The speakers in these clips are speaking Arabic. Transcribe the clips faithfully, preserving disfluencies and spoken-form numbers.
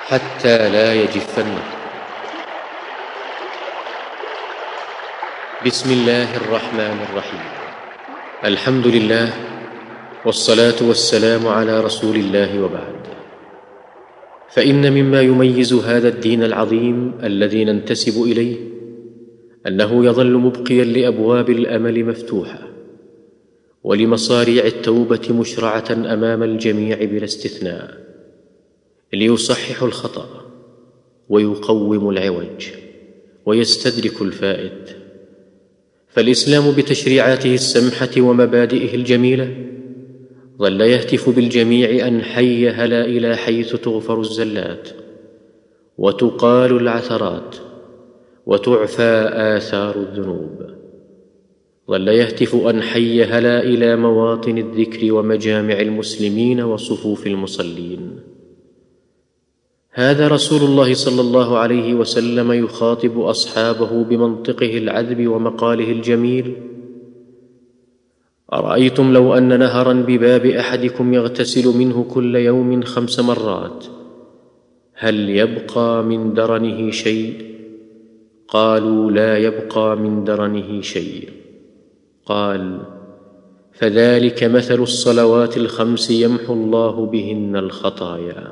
حتى لا يجف. بسم الله الرحمن الرحيم. الحمد لله، والصلاة والسلام على رسول الله، وبعد. فإن مما يميز هذا الدين العظيم الذي ننتسب إليه أنه يظل مبقيا لأبواب الأمل مفتوحة، ولمصاريع التوبة مشرعة أمام الجميع بلا استثناء، ليصحح الخطأ ويقوم العوج ويستدرك الفائت. فالإسلام بتشريعاته السمحة ومبادئه الجميلة ظل يهتف بالجميع أن حي هلا إلى حيث تغفر الزلات وتقال العثرات وتعفى آثار الذنوب. ظل يهتف أن حي هلا إلى مواطن الذكر ومجامع المسلمين وصفوف المصلين. هذا رسول الله صلى الله عليه وسلم يخاطب أصحابه بمنطقه العذب ومقاله الجميل: أرأيتم لو أن نهرا بباب أحدكم يغتسل منه كل يوم خمس مرات هل يبقى من درنه شيء؟ قالوا: لا يبقى من درنه شيء. قال: فذلك مثل الصلوات الخمس يمحو الله بهن الخطايا.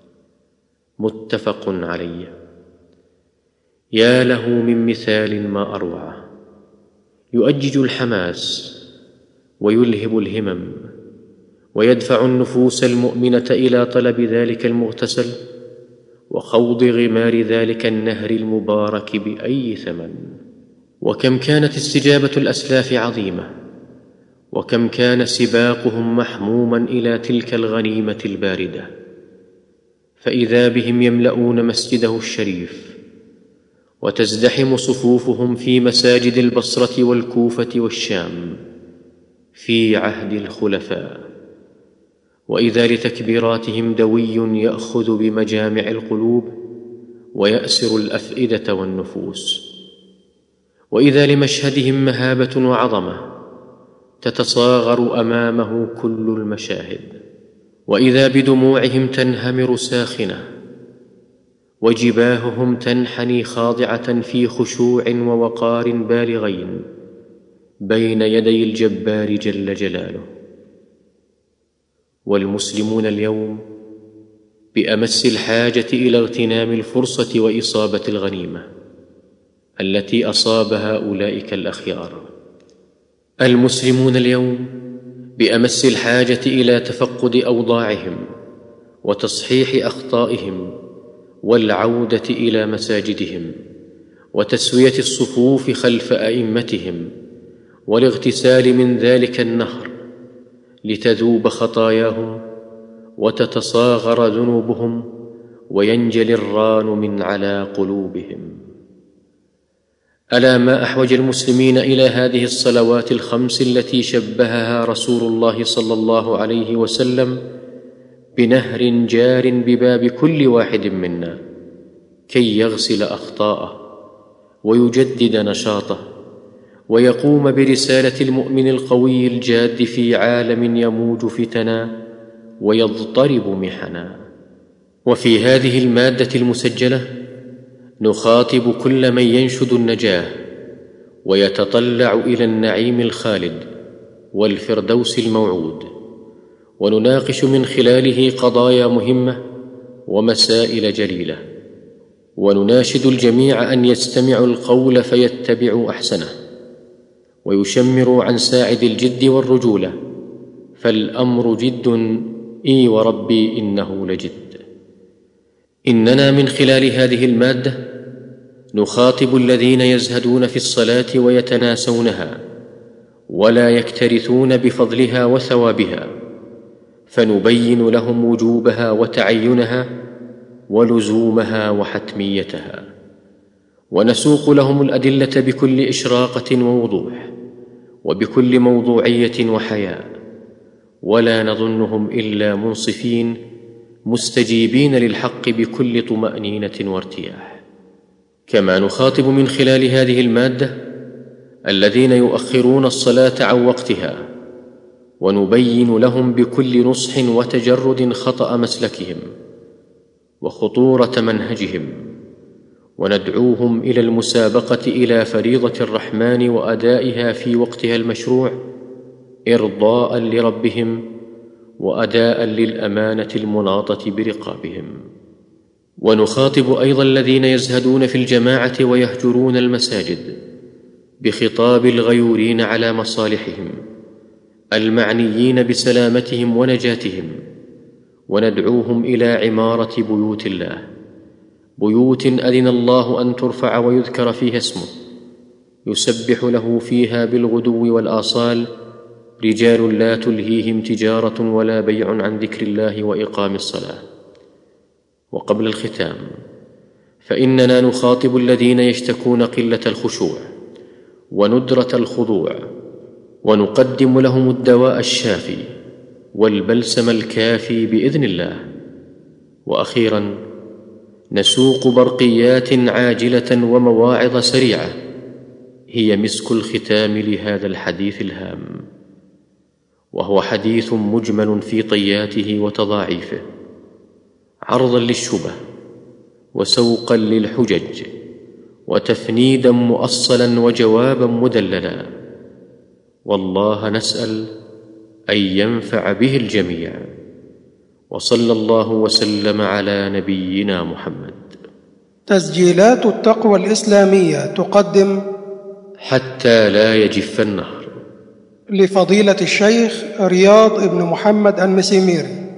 متفق عليه. يا له من مثال ما أروعه، يؤجج الحماس ويلهب الهمم ويدفع النفوس المؤمنة إلى طلب ذلك المغتسل وخوض غمار ذلك النهر المبارك بأي ثمن. وكم كانت استجابة الأسلاف عظيمة، وكم كان سباقهم محموما إلى تلك الغنيمة الباردة، فإذا بهم يملؤون مسجده الشريف وتزدحم صفوفهم في مساجد البصرة والكوفة والشام في عهد الخلفاء، وإذا لتكبيراتهم دوي يأخذ بمجامع القلوب ويأسر الأفئدة والنفوس، وإذا لمشهدهم مهابة وعظمة تتصاغر أمامه كل المشاهد، وإذا بدموعهم تنهمر ساخنة وجباههم تنحني خاضعة في خشوع ووقار بالغين بين يدي الجبار جل جلاله. والمسلمون اليوم بأمس الحاجة إلى اغتنام الفرصة وإصابة الغنيمة التي أصابها أولئك الأخيار. المسلمون اليوم بأمس الحاجة إلى تفقد أوضاعهم وتصحيح أخطائهم والعودة إلى مساجدهم وتسوية الصفوف خلف أئمتهم والاغتسال من ذلك النهر لتذوب خطاياهم وتتصاغر ذنوبهم وينجلي الران من على قلوبهم. ألا ما أحوج المسلمين إلى هذه الصلوات الخمس التي شبهها رسول الله صلى الله عليه وسلم بنهر جار بباب كل واحد منا كي يغسل أخطاءه ويجدد نشاطه ويقوم برسالة المؤمن القوي الجاد في عالم يموج فتنا ويضطرب محنا. وفي هذه المادة المسجلة نخاطب كل من ينشد النجاة ويتطلع إلى النعيم الخالد والفردوس الموعود، ونناقش من خلاله قضايا مهمة ومسائل جليلة، ونناشد الجميع أن يستمعوا القول فيتبعوا أحسنه ويشمروا عن ساعد الجد والرجولة، فالأمر جد إي وربي إنه لجد. إننا من خلال هذه المادة نخاطب الذين يزهدون في الصلاة ويتناسونها ولا يكترثون بفضلها وثوابها، فنبين لهم وجوبها وتعينها ولزومها وحتميتها، ونسوق لهم الأدلة بكل إشراقة ووضوح وبكل موضوعية وحياء، ولا نظنهم إلا منصفين مستجيبين للحق بكل طمأنينة وارتياح. كما نخاطب من خلال هذه المادة الذين يؤخرون الصلاة عن وقتها، ونبين لهم بكل نصح وتجرد خطأ مسلكهم، وخطورة منهجهم، وندعوهم إلى المسابقة إلى فريضة الرحمن وأدائها في وقتها المشروع، إرضاء لربهم وأداء للأمانة المناطة برقابهم. ونخاطب أيضا الذين يزهدون في الجماعة ويهجرون المساجد بخطاب الغيورين على مصالحهم المعنيين بسلامتهم ونجاتهم، وندعوهم إلى عمارة بيوت الله، بيوت أذن الله أن ترفع ويذكر فيها اسمه، يسبح له فيها بالغدو والآصال رجال لا تلهيهم تجارة ولا بيع عن ذكر الله وإقام الصلاة. وقبل الختام، فإننا نخاطب الذين يشتكون قلة الخشوع وندرة الخضوع، ونقدم لهم الدواء الشافي والبلسم الكافي بإذن الله. وأخيرا، نسوق برقيات عاجلة ومواعظ سريعة هي مسك الختام لهذا الحديث الهام، وهو حديث مجمل في طياته وتضاعيفه، عرضا للشبه وسوقا للحجج وتفنيدا مؤصلا وجوابا مدللا، والله نسأل أن ينفع به الجميع. وصلى الله وسلم على نبينا محمد. تسجيلات التقوى الإسلامية تقدم حتى لا يجف النهر لفضيلة الشيخ رياض بن محمد المسيميري.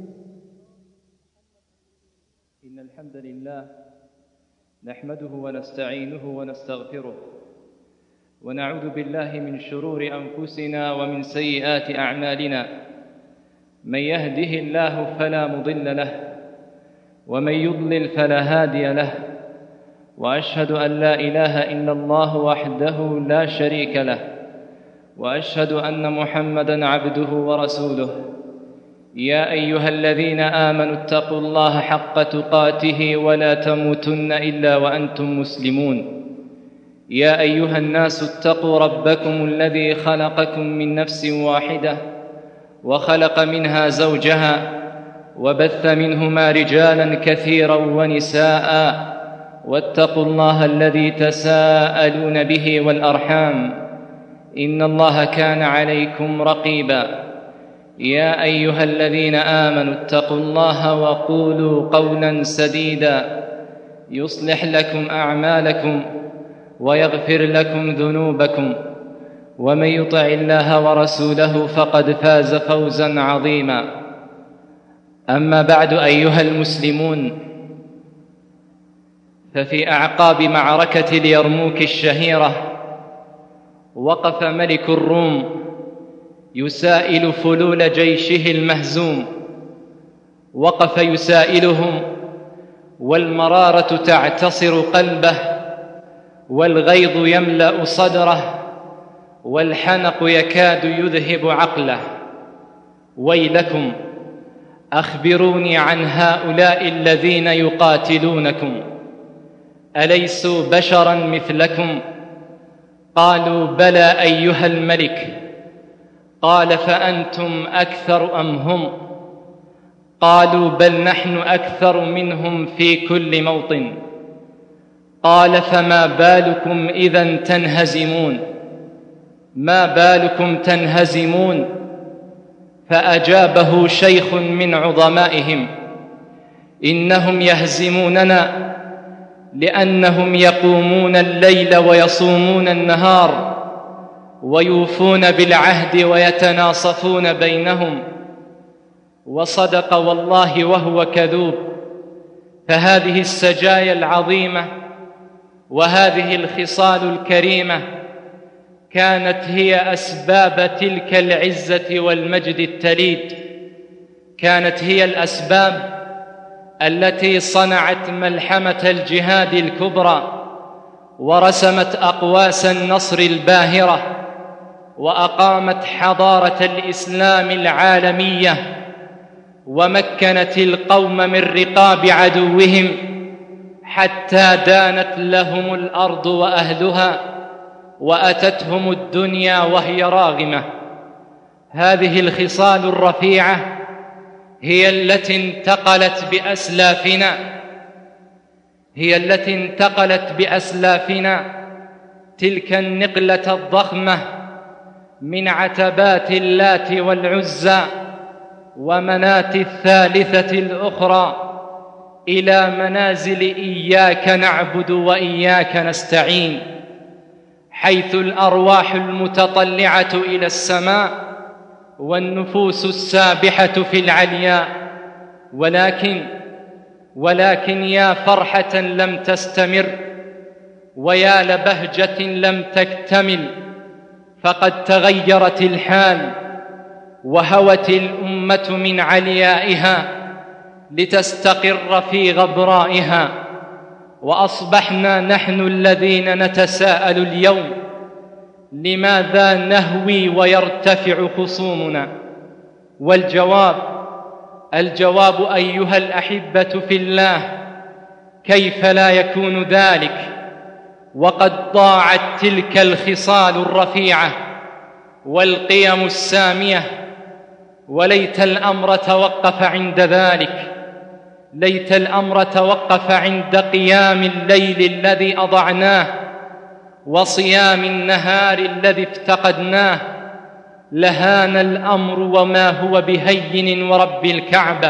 إن الحمد لله نحمده ونستعينه ونستغفره، ونعوذ بالله من شرور أنفسنا ومن سيئات أعمالنا. من يهده الله فلا مضل له، ومن يضلل فلا هادي له، وأشهد أن لا إله إلا الله وحده لا شريك له، وأشهد أن محمدًا عبده ورسوله. يا أيها الذين آمنوا اتقوا الله حق تقاته ولا تموتن إلا وأنتم مسلمون. يا أيها الناس اتقوا ربكم الذي خلقكم من نفس واحدة وخلق منها زوجها وبث منهما رجالا كثيرا ونساء، واتقوا الله الذي تساءلون به والأرحام، إن الله كان عليكم رقيبا. يا أيها الذين آمنوا اتقوا الله وقولوا قولا سديدا يصلح لكم أعمالكم ويغفر لكم ذنوبكم، ومن يطع الله ورسوله فقد فاز فوزا عظيما. أما بعد، أيها المسلمون، ففي أعقاب معركة اليرموك الشهيرة وقف ملك الروم يسائل فلول جيشه المهزوم، وقف يسائلهم والمرارة تعتصر قلبه، والغيظ يملأ صدره، والحنق يكاد يذهب عقله. ويلكم، أخبروني عن هؤلاء الذين يقاتلونكم، أليسوا بشرا مثلكم؟ قالوا بلى أيها الملك. قال فأنتم أكثر أم هم؟ قالوا بل نحن أكثر منهم في كل موطن. قال فما بالكم إذن تنهزمون؟ ما بالكم تنهزمون؟ فأجابه شيخ من عظمائهم: إنهم يهزموننا لأنهم يقومون الليل ويصومون النهار، ويوفون بالعهد ويتناصفون بينهم. وصدق والله وهو كذوب. فهذه السجايا العظيمة وهذه الخصال الكريمة كانت هي أسباب تلك العزة والمجد التليد، كانت هي الأسباب التي صنعت ملحمة الجهاد الكبرى، ورسمت أقواس النصر الباهرة، وأقامت حضارة الإسلام العالمية، ومكنت القوم من رقاب عدوهم حتى دانت لهم الأرض وأهلها، وأتتهم الدنيا وهي راغمة. هذه الخصال الرفيعة هي التي انتقلت بأسلافنا هي التي انتقلت بأسلافنا تلك النقلة الضخمة من عتبات اللات والعزى ومناة الثالثة الأخرى إلى منازل إياك نعبد وإياك نستعين، حيث الأرواح المتطلعة إلى السماء والنفوس السابحة في العلياء. ولكن ولكن يا فرحة لم تستمر، ويا لبهجة لم تكتمل، فقد تغيرت الحال وهوت الأمة من عليائها لتستقر في غبرائها، وأصبحنا نحن الذين نتساءل اليوم: لماذا نهوي ويرتفع خصومنا؟ والجواب الجواب أيها الأحبة في الله، كيف لا يكون ذلك وقد ضاعت تلك الخصال الرفيعة والقيم السامية؟ وليت الأمر توقف عند ذلك، ليت الأمر توقف عند قيام الليل الذي أضعناه وصيام النهار الذي افتقدناه. لهان الأمر وما هو بهين ورب الكعبة،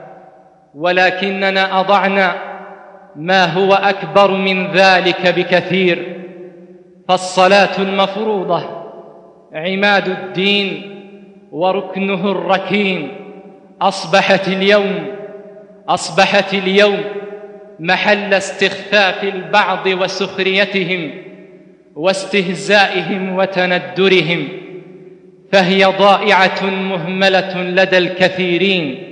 ولكننا أضعنا ما هو أكبر من ذلك بكثير. فالصلاة المفروضة عماد الدين وركنه الركين أصبحت اليوم أصبحت اليوم محل استخفاف البعض وسخريتهم واستهزائهم وتندرهم، فهي ضائعة مهملة لدى الكثيرين،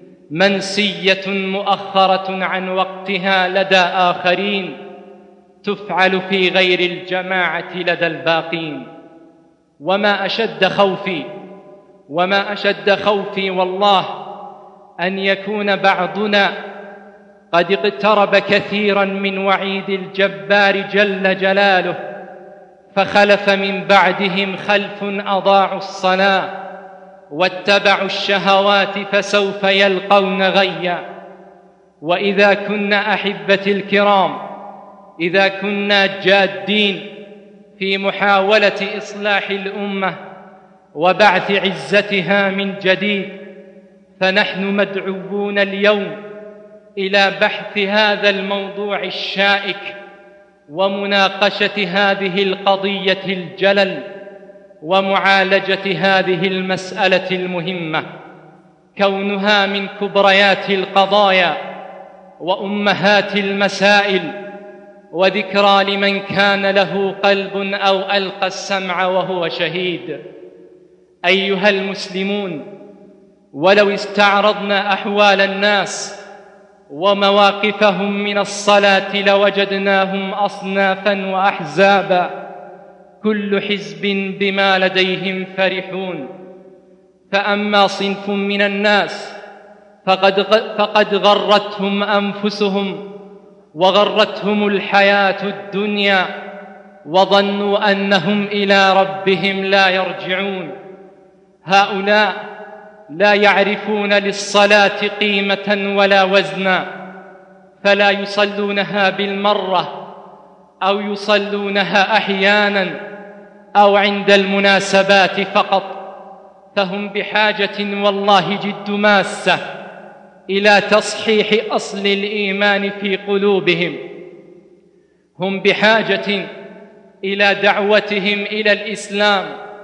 منسية مؤخرة عن وقتها لدى آخرين، تفعل في غير الجماعة لدى الباقين. وما أشد خوفي وما أشد خوفي والله أن يكون بعضنا قد اقترب كثيرا من وعيد الجبار جل جلاله، فخلف من بعدهم خلف أضاعوا الصلاة واتبعوا الشهوات فسوف يلقون غيا. وإذا كنا أحبتي الكرام إذا كنا جادين في محاولة إصلاح الأمة وبعث عزتها من جديد، فنحن مدعوون اليوم إلى بحث هذا الموضوع الشائك ومناقشة هذه القضية الجلل ومعالجة هذه المسألة المهمة، كونها من كبريات القضايا وأمهات المسائل، وذكرى لمن كان له قلب أو ألقى السمع وهو شهيد. أيها المسلمون، ولو استعرضنا أحوال الناس ومواقفهم من الصلاة لوجدناهم أصنافا وأحزابا، كل حزب بما لديهم فرحون. فأما صنف من الناس فقد, فقد غرتهم أنفسهم وغرتهم الحياة الدنيا، وظنوا أنهم إلى ربهم لا يرجعون. هؤلاء لا يعرفون للصلاة قيمة ولا وزنا، فلا يصلونها بالمرة أو يصلونها أحيانا أو عند المناسبات فقط، فهم بحاجة والله جد ماسة إلى تصحيح أصل الإيمان في قلوبهم. هم بحاجة إلى دعوتهم إلى الإسلام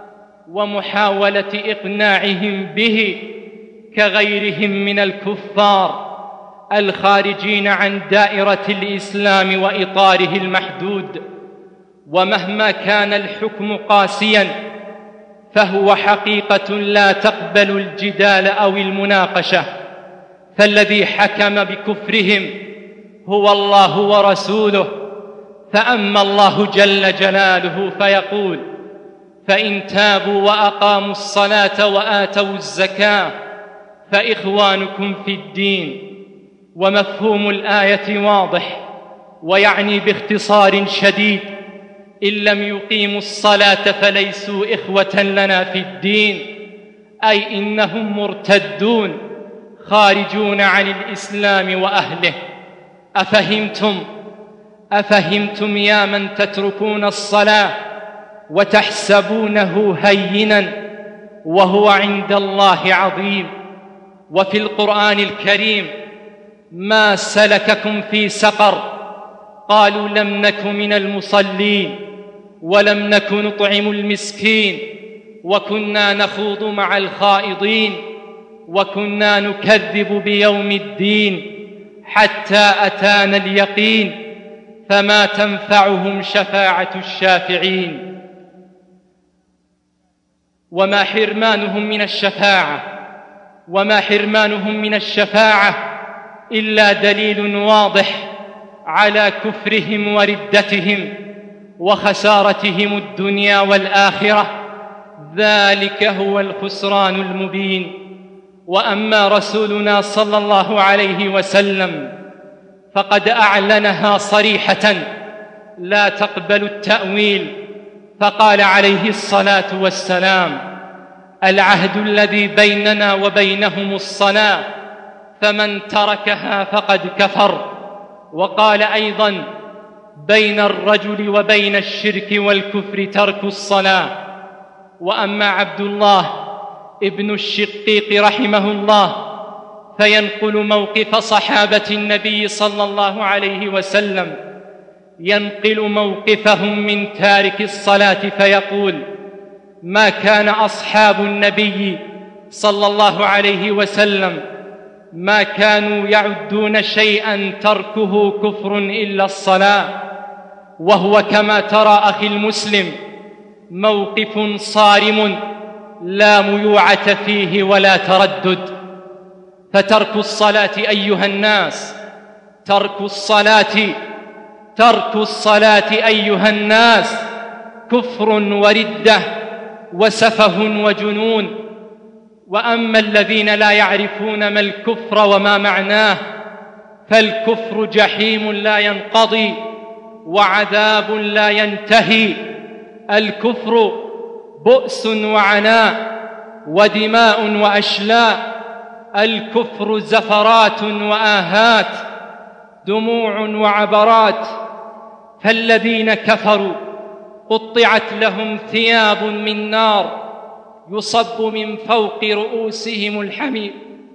ومحاولة إقناعهم به كغيرهم من الكفار الخارجين عن دائرة الإسلام وإطاره المحدود. ومهما كان الحكم قاسياً فهو حقيقة لا تقبل الجدال أو المناقشة، فالذي حكم بكفرهم هو الله ورسوله. فأما الله جل جلاله فيقول: فإن تابوا وأقاموا الصلاة وآتوا الزكاة فإخوانكم في الدين. ومفهوم الآية واضح، ويعني باختصار شديد: إن لم يقيموا الصلاة فليسوا إخوة لنا في الدين، أي إنهم مرتدون خارجون عن الإسلام وأهله. أفهمتم أفهمتم يا من تتركون الصلاة وتحسبونه هينا وهو عند الله عظيم؟ وفي القرآن الكريم: ما سلككم في سقر؟ قالوا: لم نك من المصلين ولم نك نطعم المسكين وكنا نخوض مع الخائضين وكنا نكذب بيوم الدين حتى أتانا اليقين فما تنفعهم شفاعة الشافعين. وما حرمانهم من الشفاعة وما حرمانهم من الشفاعة إلا دليل واضح على كفرهم وردتهم وخسارتهم الدنيا والآخرة. ذلك هو الخسران المبين. وأما رسولنا صلى الله عليه وسلم فقد أعلنها صريحة لا تقبل التأويل، فقال عليه الصلاة والسلام: العهد الذي بيننا وبينهم الصلاة فمن تركها فقد كفر. وقال أيضا: بين الرجل وبين الشرك والكفر ترك الصلاة. وأما عبد الله ابن الشقيق رحمه الله فينقل موقف صحابة النبي صلى الله عليه وسلم، ينقل موقفهم من تارك الصلاة فيقول: ما كان أصحاب النبي صلى الله عليه وسلم ما كانوا يعدون شيئا تركه كفر إلا الصلاة. وهو كما ترى أخي المسلم موقف صارم لا ميوعة فيه ولا تردد. فترك الصلاة أيها الناس ترك الصلاة ترك الصلاة أيها الناس كفر وردة وسفه وجنون. وأما الذين لا يعرفون ما الكفر وما معناه فالكفر جحيم لا ينقضي وعذاب لا ينتهي. الكفر بؤس وعناء ودماء وأشلاء. الكفر زفرات وآهات، دموع وعبرات. فالذين كفروا قطعت لهم ثياب من نار يصب من فوق رؤوسهم الحميم.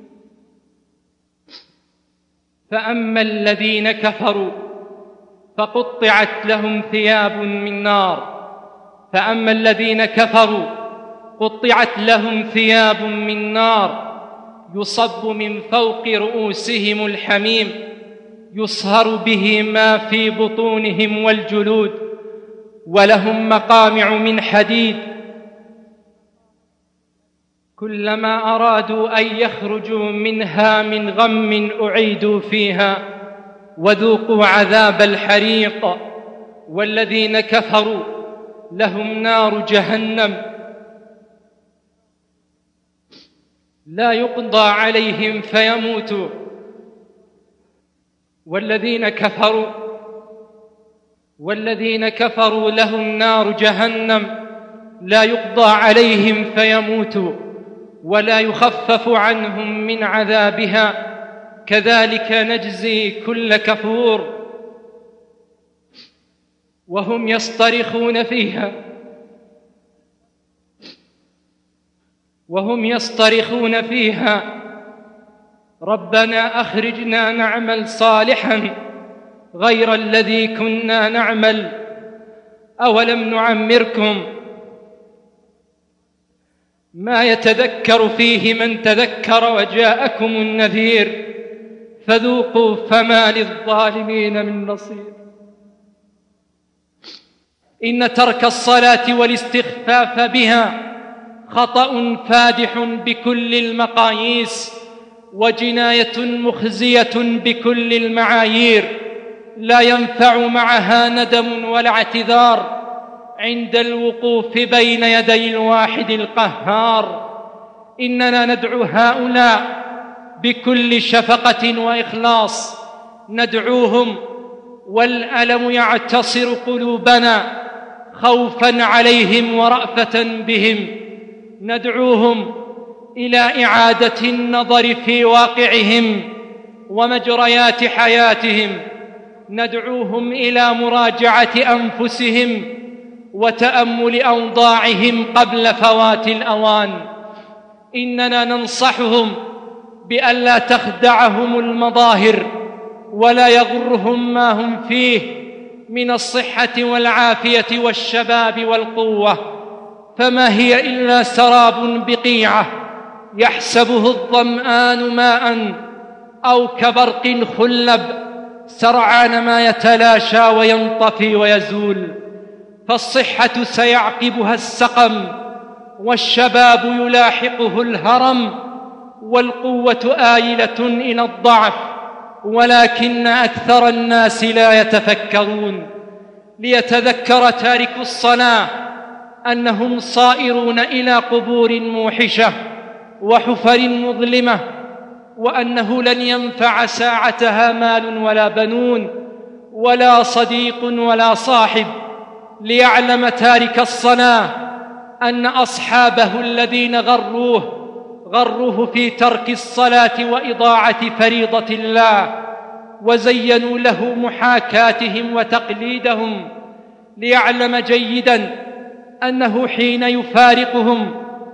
فأما الذين كفروا فقطعت لهم ثياب من نار فأما الذين كفروا قطعت لهم ثياب من نار يصب من فوق رؤوسهم الحميم يصهر به ما في بطونهم والجلود ولهم مقامع من حديد كلما أرادوا أن يخرجوا منها من غم أعيدوا فيها وذوقوا عذاب الحريق. والذين كفروا لهم نار جهنم لا يقضى عليهم فيموتوا. والذين كفروا والذين كفروا لهم نار جهنم لا يقضى عليهم فيموتوا ولا يخفف عنهم من عذابها كذلك نجزي كل كفور. وهم يصطرخون فيها وهم يصطرخون فيها ربنا أخرجنا نعمل صالحا غير الذي كنا نعمل أولم نعمركم ما يتذكر فيه من تذكر وجاءكم النذير فذوقوا فما للظالمين من نصير. إن ترك الصلاة والاستخفاف بها خطأ فادح بكل المقاييس وجناية مخزية بكل المعايير لا ينفع معها ندم ولا اعتذار عند الوقوف بين يدي الواحد القهار. إننا ندعو هؤلاء بكل شفقة وإخلاص، ندعوهم والألم يعتصر قلوبنا خوفا عليهم ورأفة بهم. ندعوهم إلى إعادة النظر في واقعهم ومجريات حياتهم، ندعوهم إلى مراجعة أنفسهم وتأمل أوضاعهم قبل فوات الأوان. إننا ننصحهم بألا تخدعهم المظاهر ولا يغرهم ما هم فيه من الصحة والعافية والشباب والقوة، فما هي إلا سراب بقيعة يحسبه الظمآن ماء، أو كبرق خلب سرعان ما يتلاشى وينطفي ويزول. فالصحة سيعقبها السقم، والشباب يلاحقه الهرم، والقوة آيلة إلى الضعف، ولكن أكثر الناس لا يتفكرون. ليتذكر تارك الصلاة أنهم صائرون إلى قبور موحشة وحفر مظلمة، وأنه لن ينفع ساعتها مال ولا بنون ولا صديق ولا صاحب. ليعلم تارك الصلاة أن أصحابه الذين غروه غروه في ترك الصلاة وإضاعة فريضة الله، وزينوا له محاكاتهم وتقليدهم. ليعلم جيداً أنه حين يفارقهم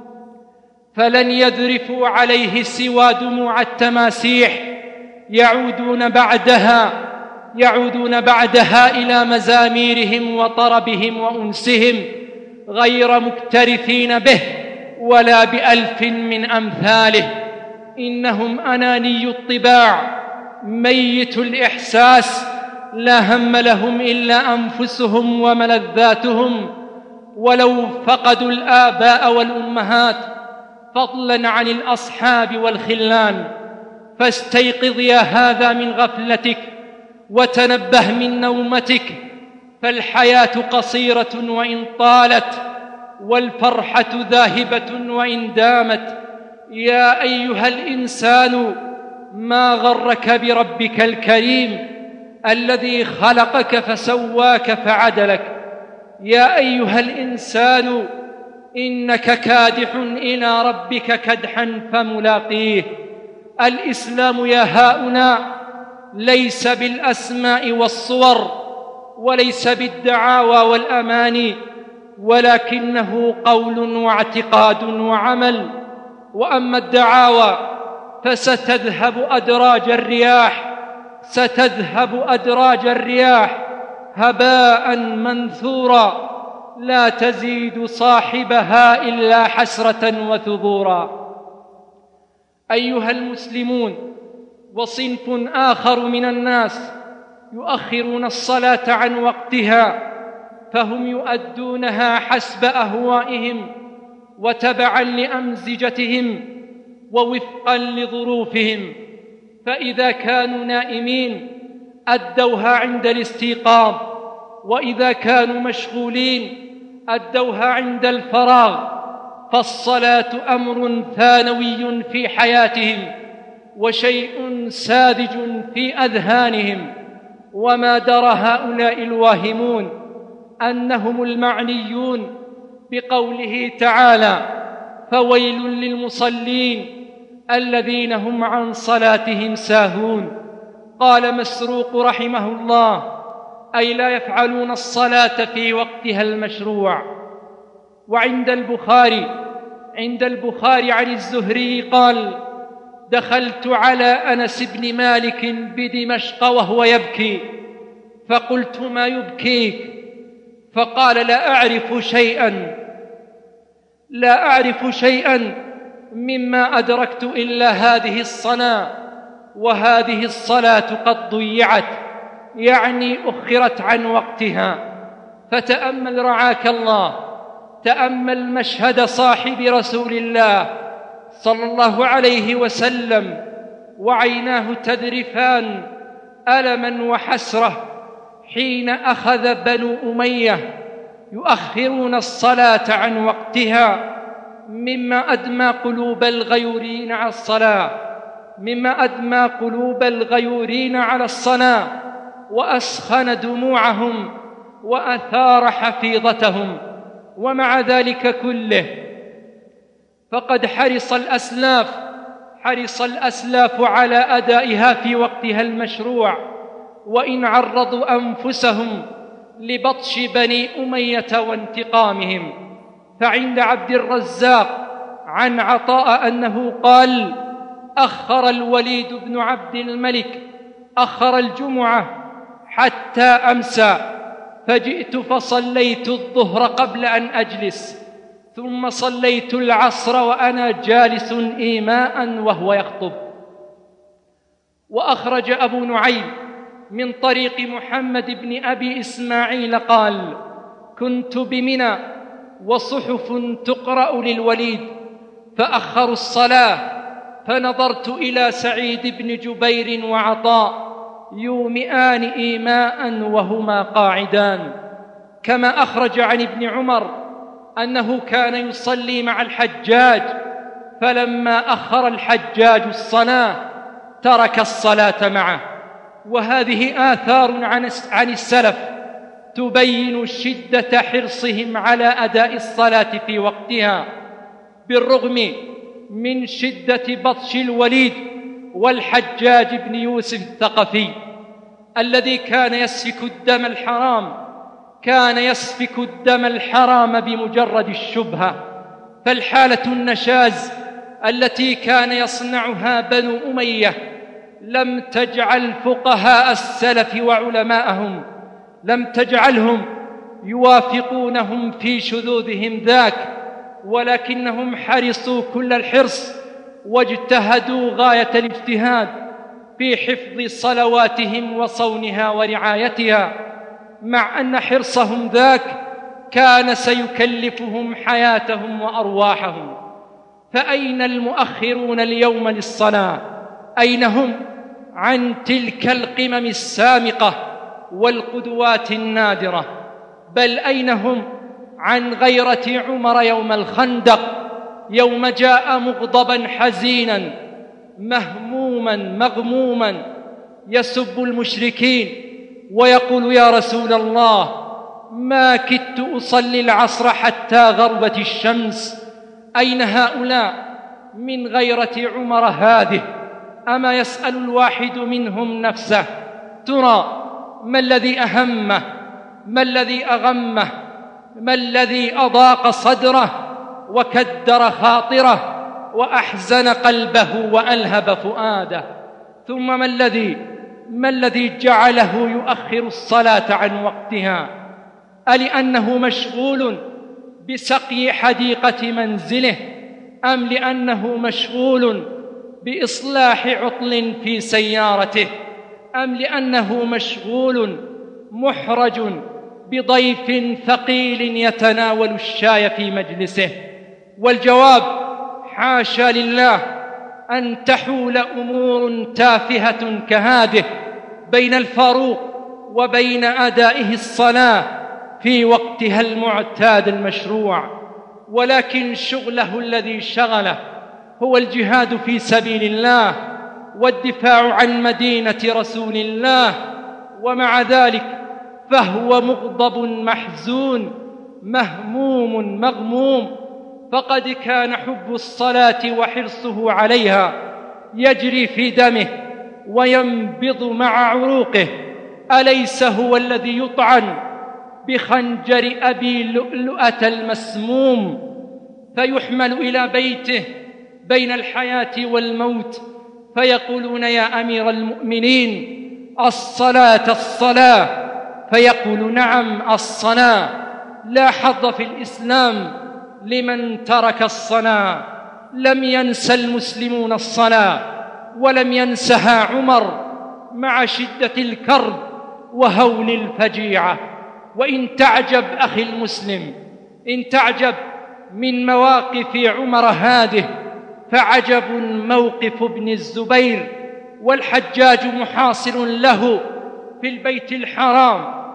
فلن يذرفوا عليه سوى دموع التماسيح، يعودون بعدها يعودون بعدها إلى مزاميرهم وطربهم وأنسهم، غير مكترثين به ولا بألف من أمثاله. إنهم أناني الطباع ميت الإحساس، لا هم لهم إلا أنفسهم وملذاتهم. ولو فقدوا الآباء والأمهات فضلاً عن الأصحاب والخلان. فاستيقظ يا هذا من غفلتك وتنبه من نومتك، فالحياة قصيرة وإن طالت، والفرحة ذاهبة وإن دامت. يا أيها الإنسان ما غرك بربك الكريم الذي خلقك فسواك فعدلك. يا أيها الإنسان إنك كادح إلى ربك كدحا فملاقيه. الإسلام يا هؤلاء ليس بالأسماء والصور، وليس بالدعاوى والأماني، ولكنه قول واعتقاد وعمل. وأما الدعاوى فستذهب أدراج الرياح ستذهب أدراج الرياح هباء منثورا، لا تزيد صاحبها إلا حسرة وثبورا. أيها المسلمون، وصنف آخر من الناس يؤخرون الصلاة عن وقتها، فهم يؤدونها حسب أهوائهم وتبعاً لأمزجتهم ووفقاً لظروفهم. فإذا كانوا نائمين أدوها عند الاستيقاظ، وإذا كانوا مشغولين أدوها عند الفراغ. فالصلاة أمر ثانوي في حياتهم وشيء ساذج في أذهانهم. وما درى هؤلاء الواهمون أنهم المعنيون بقوله تعالى: فويل للمصلين الذين هم عن صلاتهم ساهون. قال مسروق رحمه الله: أي لا يفعلون الصلاة في وقتها المشروع. وعند البخاري عند البخاري عن الزهري قال: دخلت على أنس بن مالك بدمشق وهو يبكي، فقلت: ما يبكيك؟ فقال: لا أعرف شيئا لا أعرف شيئا مما أدركت إلا هذه الصلاة، وهذه الصلاة قد ضيعت، يعني أخرت عن وقتها. فتأمل رعاك الله، تأمل مشهد صاحب رسول الله صلى الله عليه وسلم وعيناه تذرفان ألما وحسرة حين أخذ بنو أمية يؤخرون الصلاة عن وقتها، مما أدمى قلوب الغيورين على الصلاة مما أدمى قلوب الغيورين على الصلاة وأسخن دموعهم وأثار حفيظتهم. ومع ذلك كله فقد حرص الأسلاف حرص الأسلاف على أدائها في وقتها المشروع، وإن عرضوا أنفسهم لبطش بني أمية وانتقامهم. فعند عبد الرزاق عن عطاء أنه قال: أخر الوليد بن عبد الملك أخر الجمعة حتى أمسى، فجئت فصليت الظهر قبل أن أجلس، ثم صليت العصر وأنا جالس إيماء وهو يخطب. وأخرج أبو نعيم من طريق محمد بن أبي إسماعيل قال: كنت بمنى وصحف تقرأ للوليد، فأخروا الصلاة، فنظرت إلى سعيد بن جبير وعطاء يومئان إيماء وهما قاعدان. كما أخرج عن ابن عمر أنه كان يصلي مع الحجاج، فلما أخر الحجاج الصلاة ترك الصلاة معه. وهذه آثار عن السلف تبين شدة حرصهم على أداء الصلاة في وقتها، بالرغم من شدة بطش الوليد والحجاج بن يوسف الثقفي الذي كان يسفك الدم الحرام كان يسفك الدم الحرام بمجرد الشبهة. فالحالة النشاز التي كان يصنعها بنو أمية لم تجعل فقهاء السلف وعلماءهم لم تجعلهم يوافقونهم في شذوذهم ذاك، ولكنهم حرصوا كل الحرص واجتهدوا غاية الاجتهاد في حفظ صلواتهم وصونها ورعايتها، مع أن حرصهم ذاك كان سيكلفهم حياتهم وأرواحهم. فأين المؤخرون اليوم للصلاة؟ أين هم عن تلك القمم السامقة والقدوات النادرة؟ بل أين هم عن غيرة عمر يوم الخندق، يوم جاء مغضبا حزينا مهموما مغموما يسب المشركين ويقول: يا رسول الله، ما كدت أصلي العصر حتى غربت الشمس. أين هؤلاء من غيرة عمر هذه؟ أما يسأل الواحد منهم نفسه: ترى ما الذي أهمه؟ ما الذي أغمه؟ ما الذي أضاق صدره وكدر خاطره وأحزن قلبه وألهب فؤاده؟ ثم ما الذي ما الذي جعله يؤخر الصلاة عن وقتها؟ ألأنه مشغول بسقي حديقة منزله، أم لأنه مشغول بإصلاح عطل في سيارته، أم لأنه مشغول محرج بضيف ثقيل يتناول الشاي في مجلسه؟ والجواب: حاشا لله أن تحول أمور تافهة كهذه بين الفاروق وبين أدائه الصلاة في وقتها المعتاد المشروع، ولكن شغله الذي شغله هو الجهاد في سبيل الله والدفاع عن مدينة رسول الله. ومع ذلك فهو مغضب محزون مهموم مغموم، فقد كان حب الصلاة وحرصه عليها يجري في دمه وينبض مع عروقه. أليس هو الذي يطعن بخنجر أبي لؤلؤة المسموم فيحمل إلى بيته بين الحياة والموت، فيقولون: يا أمير المؤمنين، الصلاة الصلاة، فيقول: نعم الصلاة، لا حظ في الإسلام لمن ترك الصلاة. لم ينس المسلمون الصلاة، ولم ينسها عمر مع شدة الكرب وهول الفجيعة. وإن تعجب أخي المسلم، إن تعجب من مواقف عمر هذه، فعجب موقف ابن الزبير والحجاج محاصر له في البيت الحرام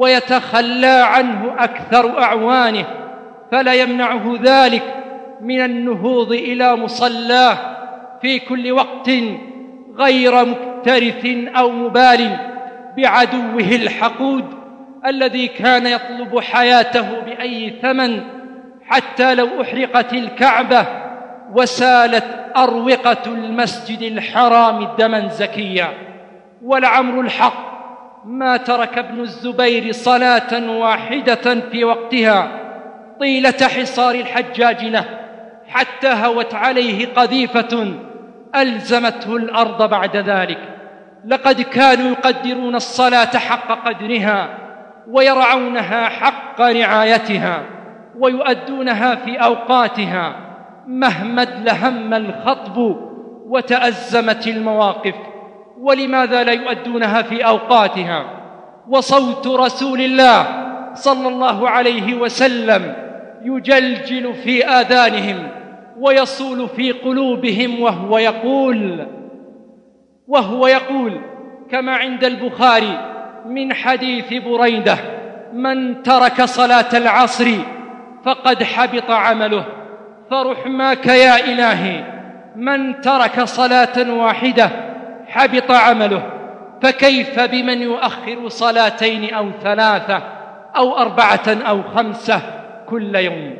ويتخلى عنه أكثر أعوانه، فلا يمنعه ذلك من النهوض إلى مصلاه في كل وقت غير مكترث أو مبال بعدوه الحقود الذي كان يطلب حياته بأي ثمن، حتى لو أحرقت الكعبة وسالت أروقة المسجد الحرام دما زكيا. ولعمر الحق ما ترك ابن الزبير صلاة واحدة في وقتها طيلة حصار الحجاج له، حتى هوت عليه قذيفة ألزمته الأرض بعد ذلك. لقد كانوا يقدرون الصلاة حق قدرها، ويرعونها حق رعايتها، ويؤدونها في أوقاتها مهما ادلهم الخطب وتأزمت المواقف. ولماذا لا يؤدونها في أوقاتها؟ وصوت رسول الله صلى الله عليه وسلم يجلجل في آذانهم ويصول في قلوبهم، وهو يقول وهو يقول كما عند البخاري من حديث بريدة: من ترك صلاة العصر فقد حبط عمله. فرحماك يا إلهي، من ترك صلاة واحدة حبط عمله، فكيف بمن يؤخر صلاتين أو ثلاثة أو أربعة أو خمسة كل يوم؟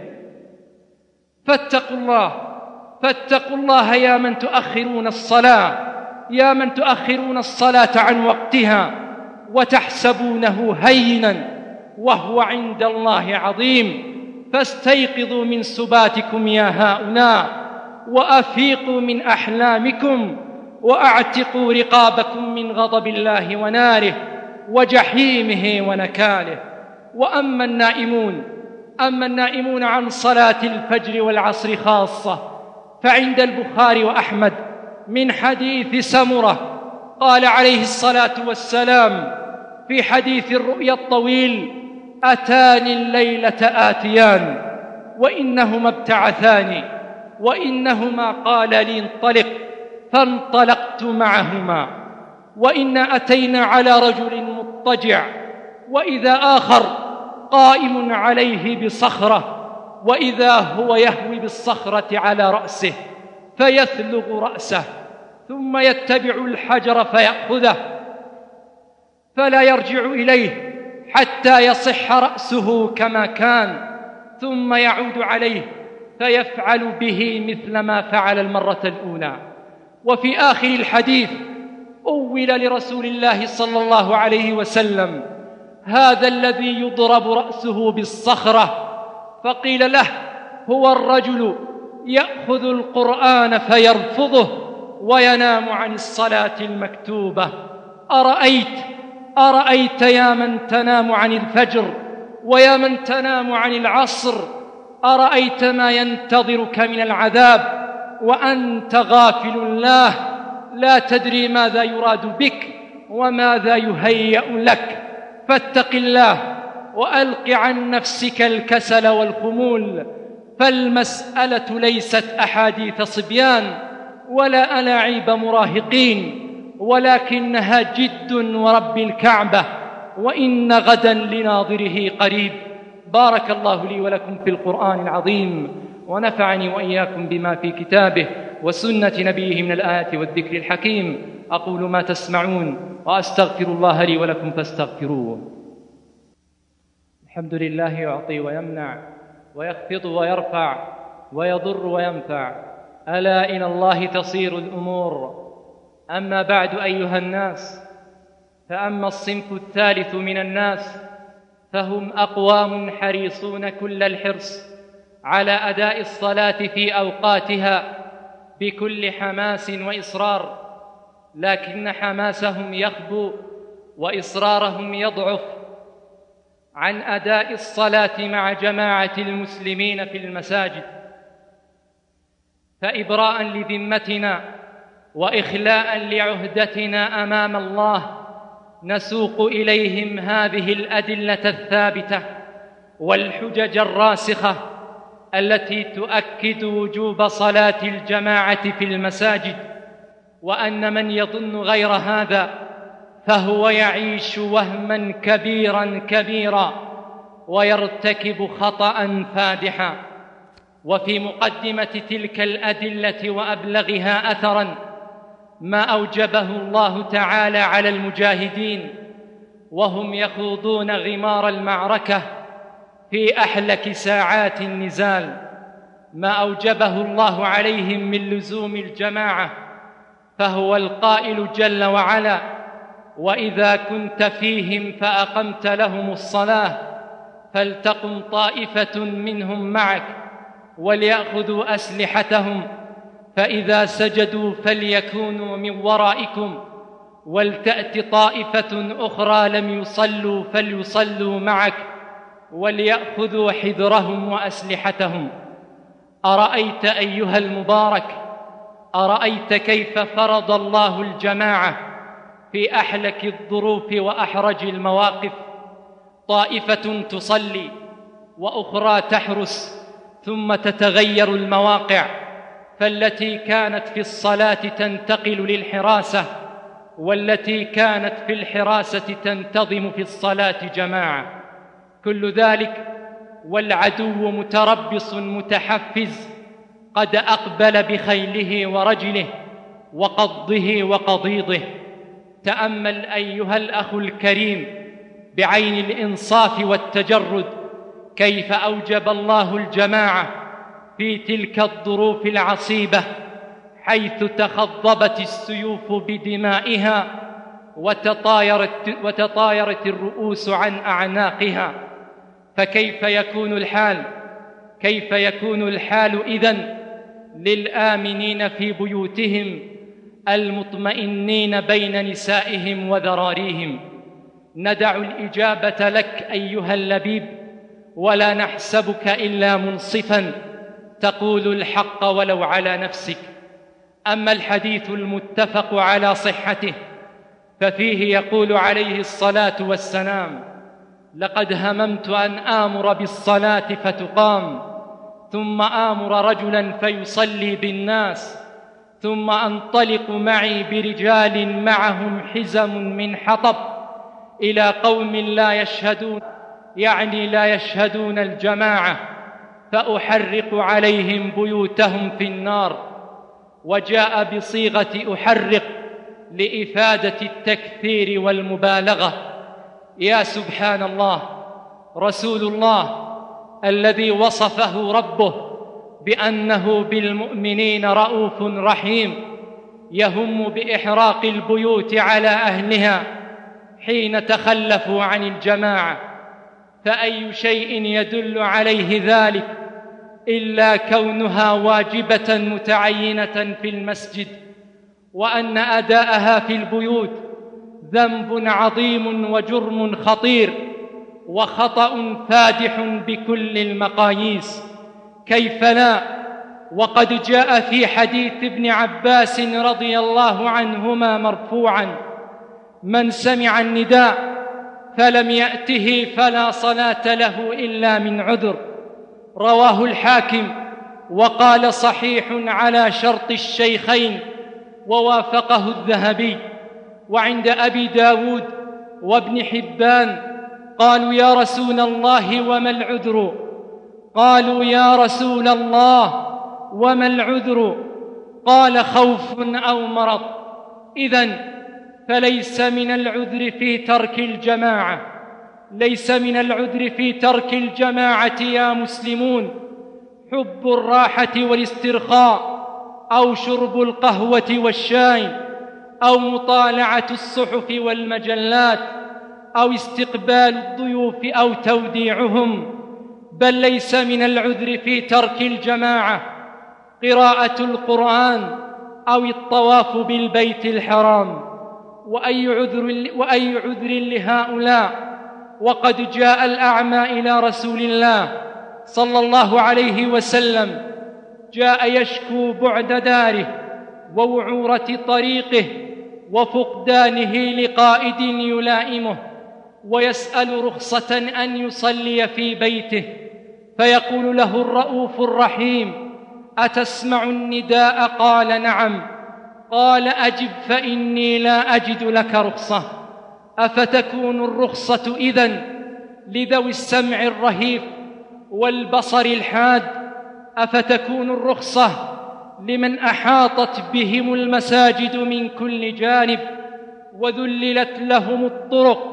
فاتقوا الله، فاتقوا الله يا من تؤخرون الصلاة، يا من تؤخرون الصلاة عن وقتها وتحسبونه هينا وهو عند الله عظيم. فاستيقظوا من سباتكم يا هؤلاء، وأفيقوا من أحلامكم، وأعتقوا رقابكم من غضب الله وناره وجحيمه ونكاله. وأما النائمون أما النائمون عن صلاة الفجر والعصر خاصة، فعند البخاري وأحمد من حديث سمرة قال عليه الصلاة والسلام في حديث الرؤيا الطويل: أتاني الليلة آتيان وإنهما ابتعثاني، وإنهما قال لي انطلق، فانطلقت معهما، وإنا أتينا على رجل مضطجع، وإذا آخر قائم عليه بصخرة، وإذا هو يهوي بالصخرة على رأسه فيثلغ رأسه، ثم يتبع الحجر فيأخذه فلا يرجع إليه حتى يصح رأسه كما كان، ثم يعود عليه فيفعل به مثل ما فعل المرة الأولى. وفي آخر الحديث أول لرسول الله صلى الله عليه وسلم: هذا الذي يضرب رأسه بالصخرة. فقيل له: هو الرجل يأخذ القرآن فيرفضه وينام عن الصلاة المكتوبة. أرأيت أرأيت يا من تنام عن الفجر ويا من تنام عن العصر، أرأيت ما ينتظرك من العذاب وأنت غافل الله، لا تدري ماذا يراد بك وماذا يهيأ لك. فاتق الله وألق عن نفسك الكسل والخمول، فالمسألة ليست أحاديث صبيان ولا ألاعيب مراهقين، ولكنها جد ورب الكعبة، وإن غدا لناظره قريب. بارك الله لي ولكم في القرآن العظيم، ونفعني وإياكم بما في كتابه وسنة نبيه من الآيات والذكر الحكيم. أقول ما تسمعون وأستغفر الله لي ولكم فاستغفروه. الحمد لله يعطي ويمنع، ويخفض ويرفع، ويضر وينفع، ألا إلى الله تصير الأمور. أما بعد أيها الناس، فأما الصنف الثالث من الناس فهم أقوام حريصون كل الحرص على أداء الصلاة في أوقاتها بكل حماس وإصرار، لكن حماسهم يخبو وإصرارهم يضعف عن أداء الصلاة مع جماعة المسلمين في المساجد. فإبراء لذمتنا وإخلاء لعهدتنا أمام الله نسوق إليهم هذه الأدلة الثابتة والحجج الراسخة التي تؤكد وجوب صلاة الجماعة في المساجد، وأن من يظن غير هذا فهو يعيش وهما كبيرا كبيرا ويرتكب خطأ فادحا. وفي مقدمة تلك الأدلة وأبلغها أثرا ما أوجبه الله تعالى على المجاهدين وهم يخوضون غمار المعركة في أحلك ساعات النزال، ما أوجبه الله عليهم من لزوم الجماعة، فهو القائل جل وعلا: وإذا كنت فيهم فأقمت لهم الصلاة فلتقم طائفة منهم معك وليأخذوا أسلحتهم فإذا سجدوا فليكونوا من ورائكم ولتأت طائفة أخرى لم يصلوا فليصلوا معك وليأخذوا حذرهم وأسلحتهم. أرأيت أيها المبارك، أرأيت كيف فرض الله الجماعة في أحلك الظروف وأحرج المواقف؟ طائفة تصلي وأخرى تحرس، ثم تتغير المواقع، فالتي كانت في الصلاة تنتقل للحراسة، والتي كانت في الحراسة تنتظم في الصلاة جماعة. كل ذلك والعدو متربص متحفز قد أقبل بخيله ورجله وقضه وقضيضه. تأمل أيها الأخ الكريم بعين الإنصاف والتجرد كيف أوجب الله الجماعة في تلك الظروف العصيبة، حيث تخضبت السيوف بدمائها وتطايرت, وتطايرت الرؤوس عن أعناقها. فكيف يكون الحال كيف يكون الحال إذن للآمنين في بيوتهم المطمئنين بين نسائهم وذراريهم؟ ندع الإجابة لك أيها اللبيب، ولا نحسبك إلا منصفا تقول الحق ولو على نفسك. أما الحديث المتفق على صحته ففيه يقول عليه الصلاة والسلام: لقد هممت أن آمر بالصلاة فتقام، ثم آمر رجلا فيصلي بالناس، ثم أنطلق معي برجال معهم حزم من حطب إلى قوم لا يشهدون يعني لا يشهدون الجماعة، فأحرق عليهم بيوتهم في النار. وجاء بصيغة أحرق لإفادة التكثير والمبالغة. يا سبحان الله، رسول الله الذي وصفه ربه بأنه بالمؤمنين رؤوف رحيم يهم بإحراق البيوت على أهلها حين تخلفوا عن الجماعة، فأي شيء يدل عليه ذلك إلا كونها واجبة متعينة في المسجد، وأن أداءها في البيوت ذنب عظيم وجرم خطير وخطأ فادح بكل المقاييس. كيف لا وقد جاء في حديث ابن عباس رضي الله عنهما مرفوعا: من سمع النداء فلم يأته فلا صلاة له إلا من عذر. رواه الحاكم وقال صحيح على شرط الشيخين ووافقه الذهبي. وعند أبي داود وابن حبان قالوا: يا رسول الله وما العذر؟ قالوا: يا رسول الله وما العذر؟ قال: خوف أو مرض. إذن فليس من العذر في ترك الجماعة ليس من العذر في ترك الجماعة يا مسلمون حب الراحة والاسترخاء، أو شرب القهوة والشاي، أو مطالعة الصحف والمجلات، أو استقبال الضيوف أو توديعهم. بل ليس من العذر في ترك الجماعة قراءة القرآن أو الطواف بالبيت الحرام. وأي عذر, وأي عذر لهؤلاء وقد جاء الأعمى إلى رسول الله صلى الله عليه وسلم، جاء يشكو بعد داره ووعورة طريقه وفقدانه لقائد يلائمه، ويسأل رخصة أن يصلي في بيته، فيقول له الرؤوف الرحيم: أتسمع النداء؟ قال: نعم. قال: أجب فإني لا أجد لك رخصة. أفتكون الرخصة إذن لذوي السمع الرهيف والبصر الحاد؟ أفتكون الرخصة لمن أحاطت بهم المساجد من كل جانب وذللت لهم الطرق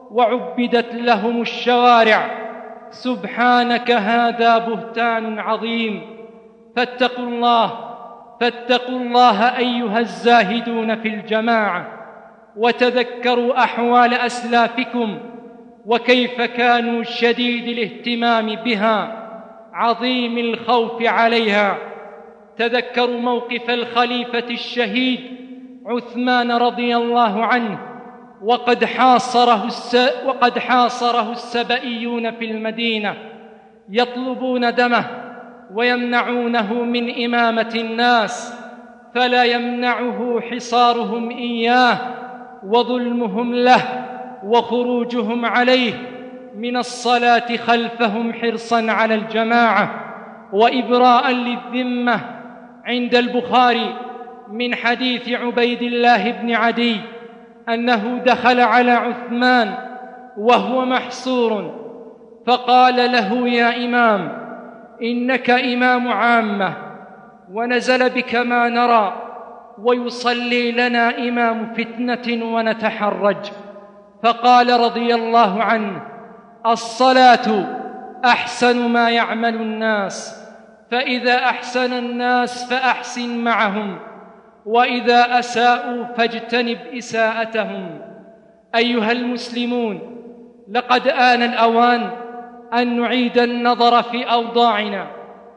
وعبدت لهم الشوارع؟ سبحانك، هذا بهتان عظيم. فاتقوا الله فاتقوا الله أيها الزاهدون في الجماعة، وتذكروا أحوال أسلافكم وكيف كانوا شديد الاهتمام بها عظيم الخوف عليها. تذكروا موقف الخليفة الشهيد عثمان رضي الله عنه، وقد حاصره, الس... وقد حاصره السبئيون في المدينة يطلبون دمه ويمنعونه من إمامة الناس، فلا يمنعه حصارهم إياه وظلمهم له وخروجهم عليه من الصلاة خلفهم حرصاً على الجماعة وإبراءً للذمة. عند البخاري من حديث عبيد الله بن عدي أنه دخل على عثمان وهو محصور فقال له: يا إمام، إنك إمام عامة ونزل بك ما نرى، ويصلي لنا إمام فتنة ونتحرج. فقال رضي الله عنه: الصلاة أحسن ما يعمل الناس، فإذا أحسن الناس فأحسن معهم، وإذا أساءوا فاجتنب إساءتهم. أيها المسلمون، لقد آن الأوان أن نعيد النظر في أوضاعنا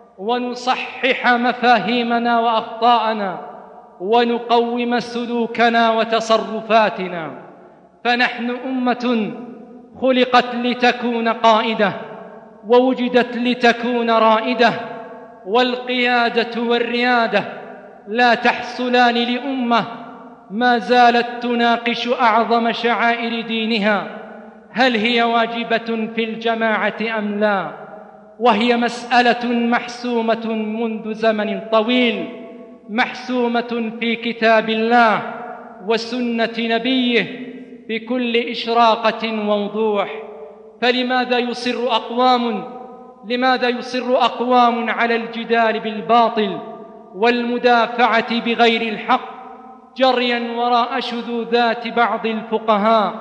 ونصحح مفاهيمنا وأخطاءنا ونقوم سلوكنا وتصرفاتنا، فنحن أمة خلقت لتكون قائدة ووجدت لتكون رائدة، والقيادة والريادة لا تحصلان لأمة ما زالت تناقش أعظم شعائر دينها: هل هي واجبة في الجماعة أم لا؟ وهي مسألة محسومة منذ زمن طويل، محسومة في كتاب الله وسنة نبيه بكل إشراقة ووضوح. فلماذا يصر أقوام لماذا يصر أقوام على الجدال بالباطل والمدافعة بغير الحق، جريا وراء شذوذات بعض الفقهاء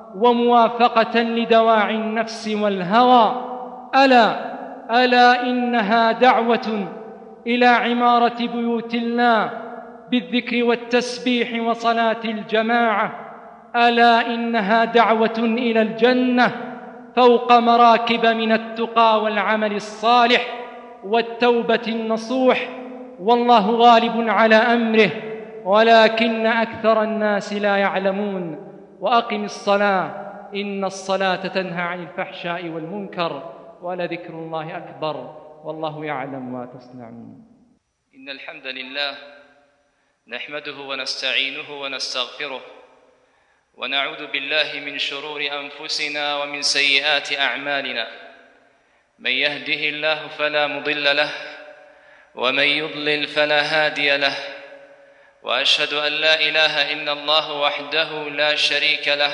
وموافقة لدواعي النفس والهوى؟ ألا ألا إنها دعوة إلى عمارة بيوت الله بالذكر والتسبيح وصلاة الجماعة. ألا إنها دعوة إلى الجنة فوق مراكب من التقى والعمل الصالح والتوبة النصوح. والله غالب على أمره ولكن أكثر الناس لا يعلمون. وأقم الصلاة إن الصلاة تنهى عن الفحشاء والمنكر ولذكر الله أكبر والله يعلم ما تصنعون. إن الحمد لله نحمده ونستعينه ونستغفره ونعوذ بالله من شرور أنفسنا ومن سيئات أعمالنا. من يهده الله فلا مضل له ومن يضلل فلا هادي له، وأشهد أن لا إله إلا الله وحده لا شريك له،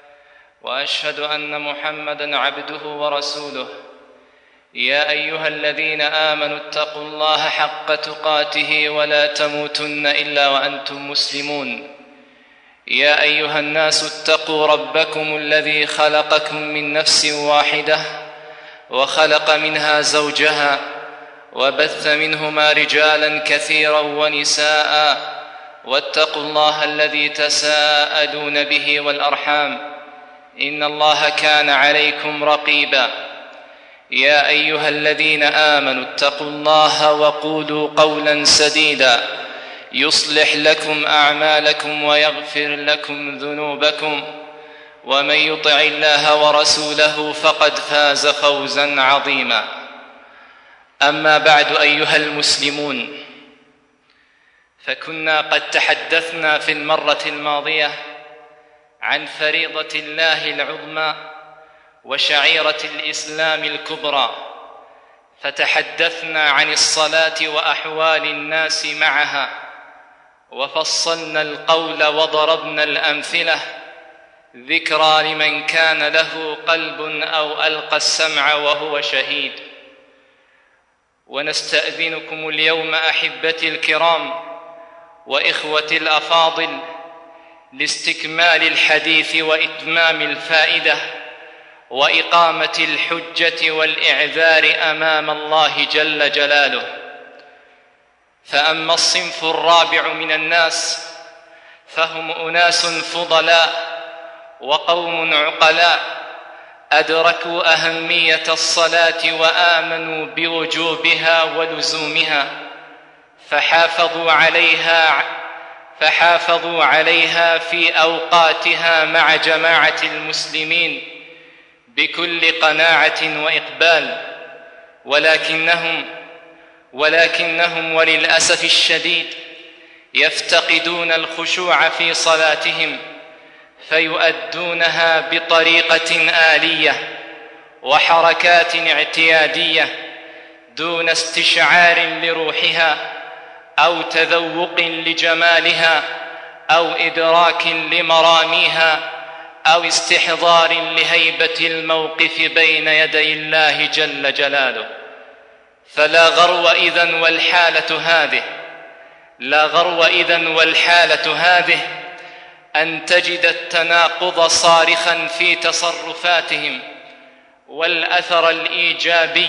وأشهد أن محمدًا عبده ورسوله. يا أيها الذين آمنوا اتقوا الله حق تقاته ولا تموتن إلا وأنتم مسلمون. يا أيها الناس اتقوا ربكم الذي خلقكم من نفس واحدة وخلق منها زوجها وبث منهما رجالا كثيرا ونساء، واتقوا الله الذي تساءلون به والأرحام إن الله كان عليكم رقيبا. يا أيها الذين آمنوا اتقوا الله وقولوا قولا سديدا يصلح لكم أعمالكم ويغفر لكم ذنوبكم، ومن يطع الله ورسوله فقد فاز فوزا عظيما. أما بعد أيها المسلمون، فكنا قد تحدثنا في المرة الماضية عن فريضة الله العظمى وشعيرة الإسلام الكبرى، فتحدثنا عن الصلاة وأحوال الناس معها، وفصلنا القول وضربنا الأمثلة، ذكرى لمن كان له قلب أو ألقى السمع وهو شهيد. ونستأذنكم اليوم أحبتي الكرام وإخوتي الأفاضل لاستكمال الحديث وإتمام الفائدة وإقامة الحجة والإعذار أمام الله جل جلاله. فأما الصنف الرابع من الناس فهم أناس فضلاء وقوم عقلاء أدركوا أهمية الصلاة وآمنوا بوجوبها ولزومها فحافظوا عليها فحافظوا عليها في أوقاتها مع جماعة المسلمين بكل قناعة وإقبال، ولكنهم ولكنهم وللأسف الشديد يفتقدون الخشوع في صلاتهم فيؤدونها بطريقة آلية وحركات اعتيادية دون استشعار لروحها أو تذوق لجمالها أو إدراك لمراميها أو استحضار لهيبة الموقف بين يدي الله جل جلاله. فلا غرو إذن والحالة هذه لا غرو إذن والحالة هذه أن تجد التناقض صارخا في تصرفاتهم والأثر الإيجابي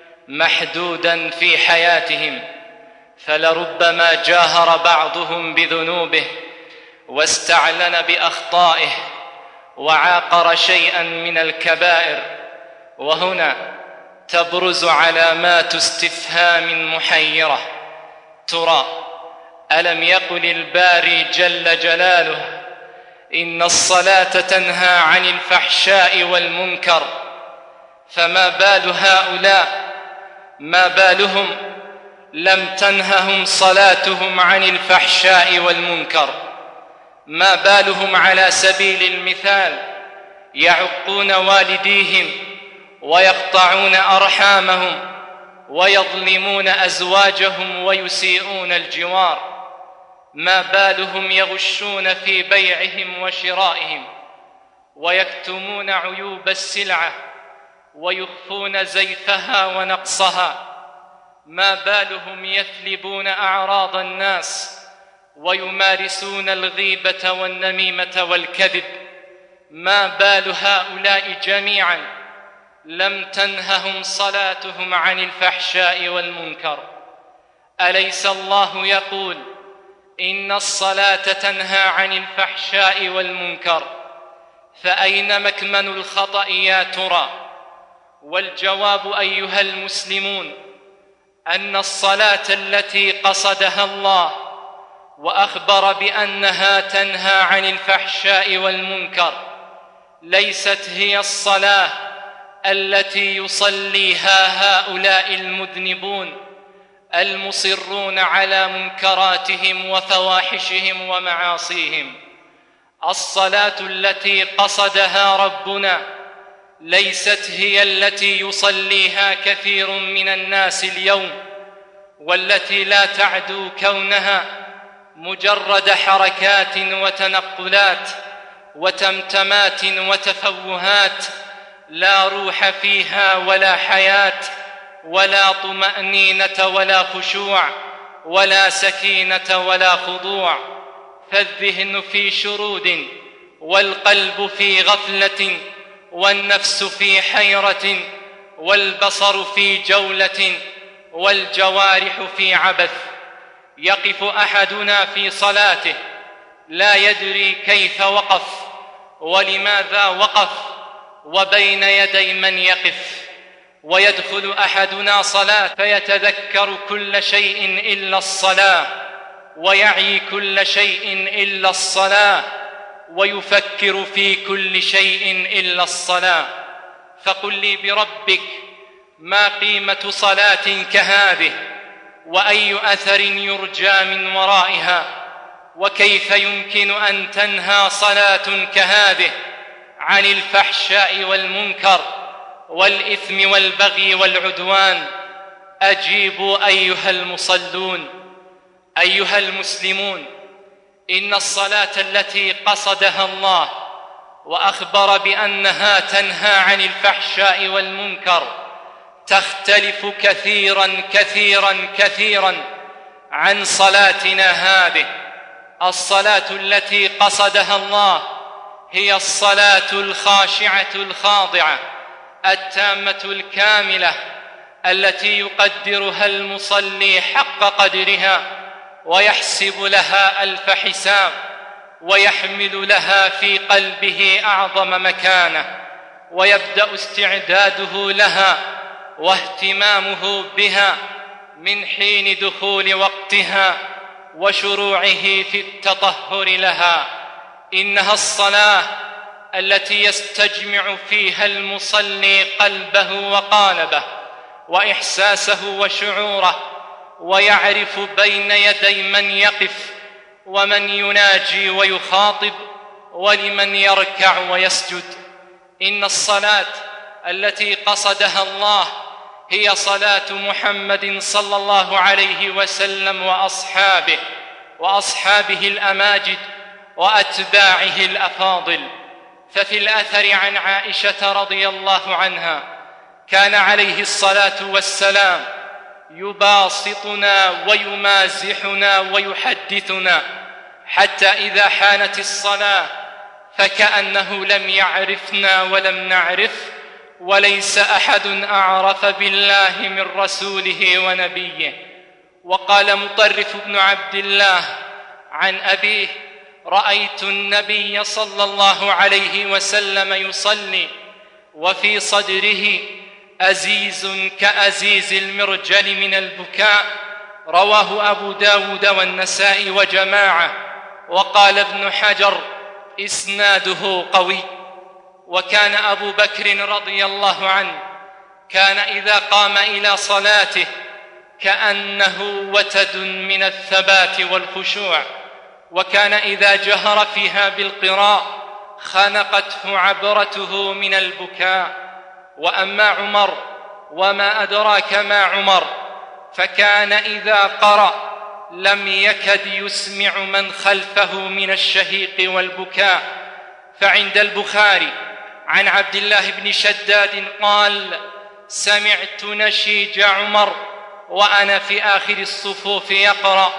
محدودا في حياتهم، فلربما جاهر بعضهم بذنوبه واستعلن بأخطائه وعاقر شيئا من الكبائر، وهنا تبرز علامات استفهام محيرة: ترى ألم يقل الباري جل جلاله إن الصلاة تنهى عن الفحشاء والمنكر؟ فما بال هؤلاء ما بالهم لم تنههم صلاتهم عن الفحشاء والمنكر؟ ما بالهم على سبيل المثال يعقون والديهم ويقطعون أرحامهم ويظلمون أزواجهم ويسيئون الجوار؟ ما بالهم يغشون في بيعهم وشرائهم ويكتمون عيوب السلعة ويخفون زيفها ونقصها؟ ما بالهم يثلبون أعراض الناس ويمارسون الغيبة والنميمة والكذب؟ ما بال هؤلاء جميعا لم تنههم صلاتهم عن الفحشاء والمنكر؟ أليس الله يقول إن الصلاة تنهى عن الفحشاء والمنكر؟ فأين مكمن الخطأ يا ترى؟ والجواب أيها المسلمون أن الصلاة التي قصدها الله وأخبر بأنها تنهى عن الفحشاء والمنكر ليست هي الصلاة التي يصليها هؤلاء المذنبون المصرون على منكراتهم وفواحشهم ومعاصيهم. الصلاة التي قصدها ربنا ليست هي التي يصليها كثير من الناس اليوم، والتي لا تعدو كونها مجرد حركات وتنقلات وتمتمات وتفوهات لا روح فيها ولا حياة ولا طمأنينة ولا خشوع ولا سكينة ولا خضوع، فالذهن في شرود والقلب في غفلة والنفس في حيرة والبصر في جولة والجوارح في عبث. يقف أحدنا في صلاته لا يدري كيف وقف ولماذا وقف وبين يدي من يقف، ويدخل أحدنا صلاة فيتذكر كل شيء إلا الصلاة ويعي كل شيء إلا الصلاة ويفكر في كل شيء إلا الصلاة. فقل لي بربك ما قيمة صلاة كهذه، وأي أثر يرجى من ورائها، وكيف يمكن أن تنهى صلاة كهذه عن الفحشاء والمنكر والإثم والبغي والعدوان؟ أجيبوا أيها المصلون. أيها المسلمون، إن الصلاة التي قصدها الله وأخبر بأنها تنهى عن الفحشاء والمنكر تختلف كثيرا كثيرا كثيرا عن صلاتنا هذه. الصلاة التي قصدها الله هي الصلاة الخاشعة الخاضعة التامة الكاملة التي يقدرها المصلي حق قدرها ويحسب لها ألف حساب ويحمل لها في قلبه أعظم مكانة، ويبدأ استعداده لها واهتمامه بها من حين دخول وقتها وشروعه في التطهر لها. إنها الصلاة التي يستجمع فيها المصلي قلبه وقالبه وإحساسه وشعوره، ويعرف بين يدي من يقف ومن يناجي ويخاطب ولمن يركع ويسجد. إن الصلاة التي قصدها الله هي صلاة محمد صلى الله عليه وسلم وأصحابه وأصحابه الأماجد وأتباعه الأفاضل. ففي الأثر عن عائشة رضي الله عنها كان عليه الصلاة والسلام يباسطنا ويمازحنا ويحدثنا حتى إذا حانت الصلاة فكأنه لم يعرفنا ولم نعرف، وليس أحد أعرف بالله من رسوله ونبيه. وقال مطرف بن عبد الله عن أبيه: رأيت النبي صلى الله عليه وسلم يصلي وفي صدره أزيز كأزيز المرجل من البكاء. رواه أبو داود والنسائي وجماعة. وقال ابن حجر: إسناده قوي. وكان أبو بكر رضي الله عنه كان إذا قام إلى صلاته كأنه وتد من الثبات والخشوع، وكان إذا جهر فيها بالقراء خنقته عبرته من البكاء. وأما عمر وما أدراك ما عمر، فكان إذا قرأ لم يكد يسمع من خلفه من الشهيق والبكاء. فعند البخاري عن عبد الله بن شداد قال: سمعت نشيج عمر وأنا في آخر الصفوف يقرأ: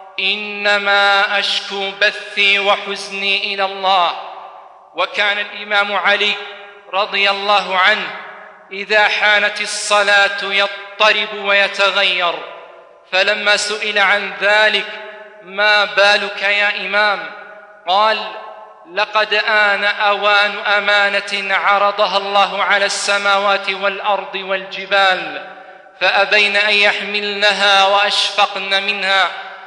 إنما أشكو بثي وحزني إلى الله. وكان الإمام علي رضي الله عنه إذا حانت الصلاة يضطرب ويتغير، فلما سئل عن ذلك: ما بالك يا إمام؟ قال: لقد آن أوان أمانة عرضها الله على السماوات والأرض والجبال فأبين أن يحملنها وأشفقن منها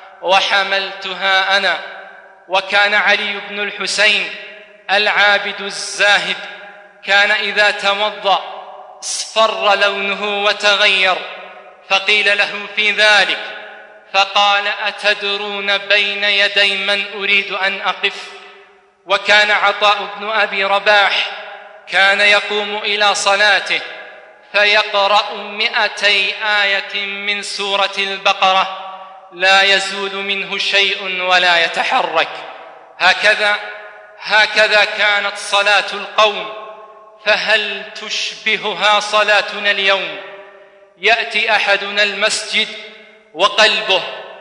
وحملتها أنا. وكان علي بن الحسين العابد الزاهد كان إذا توضأ اصفر لونه وتغير، فقيل له في ذلك فقال: أتدرون بين يدي من أريد أن أقف؟ وكان عطاء بن أبي رباح كان يقوم إلى صلاته فيقرأ مئتي آية من سورة البقرة لا يزول منه شيء ولا يتحرك. هكذا هكذا كانت صلاة القوم، فهل تشبهها صلاتنا اليوم؟ يأتي أحدنا المسجد وقلبه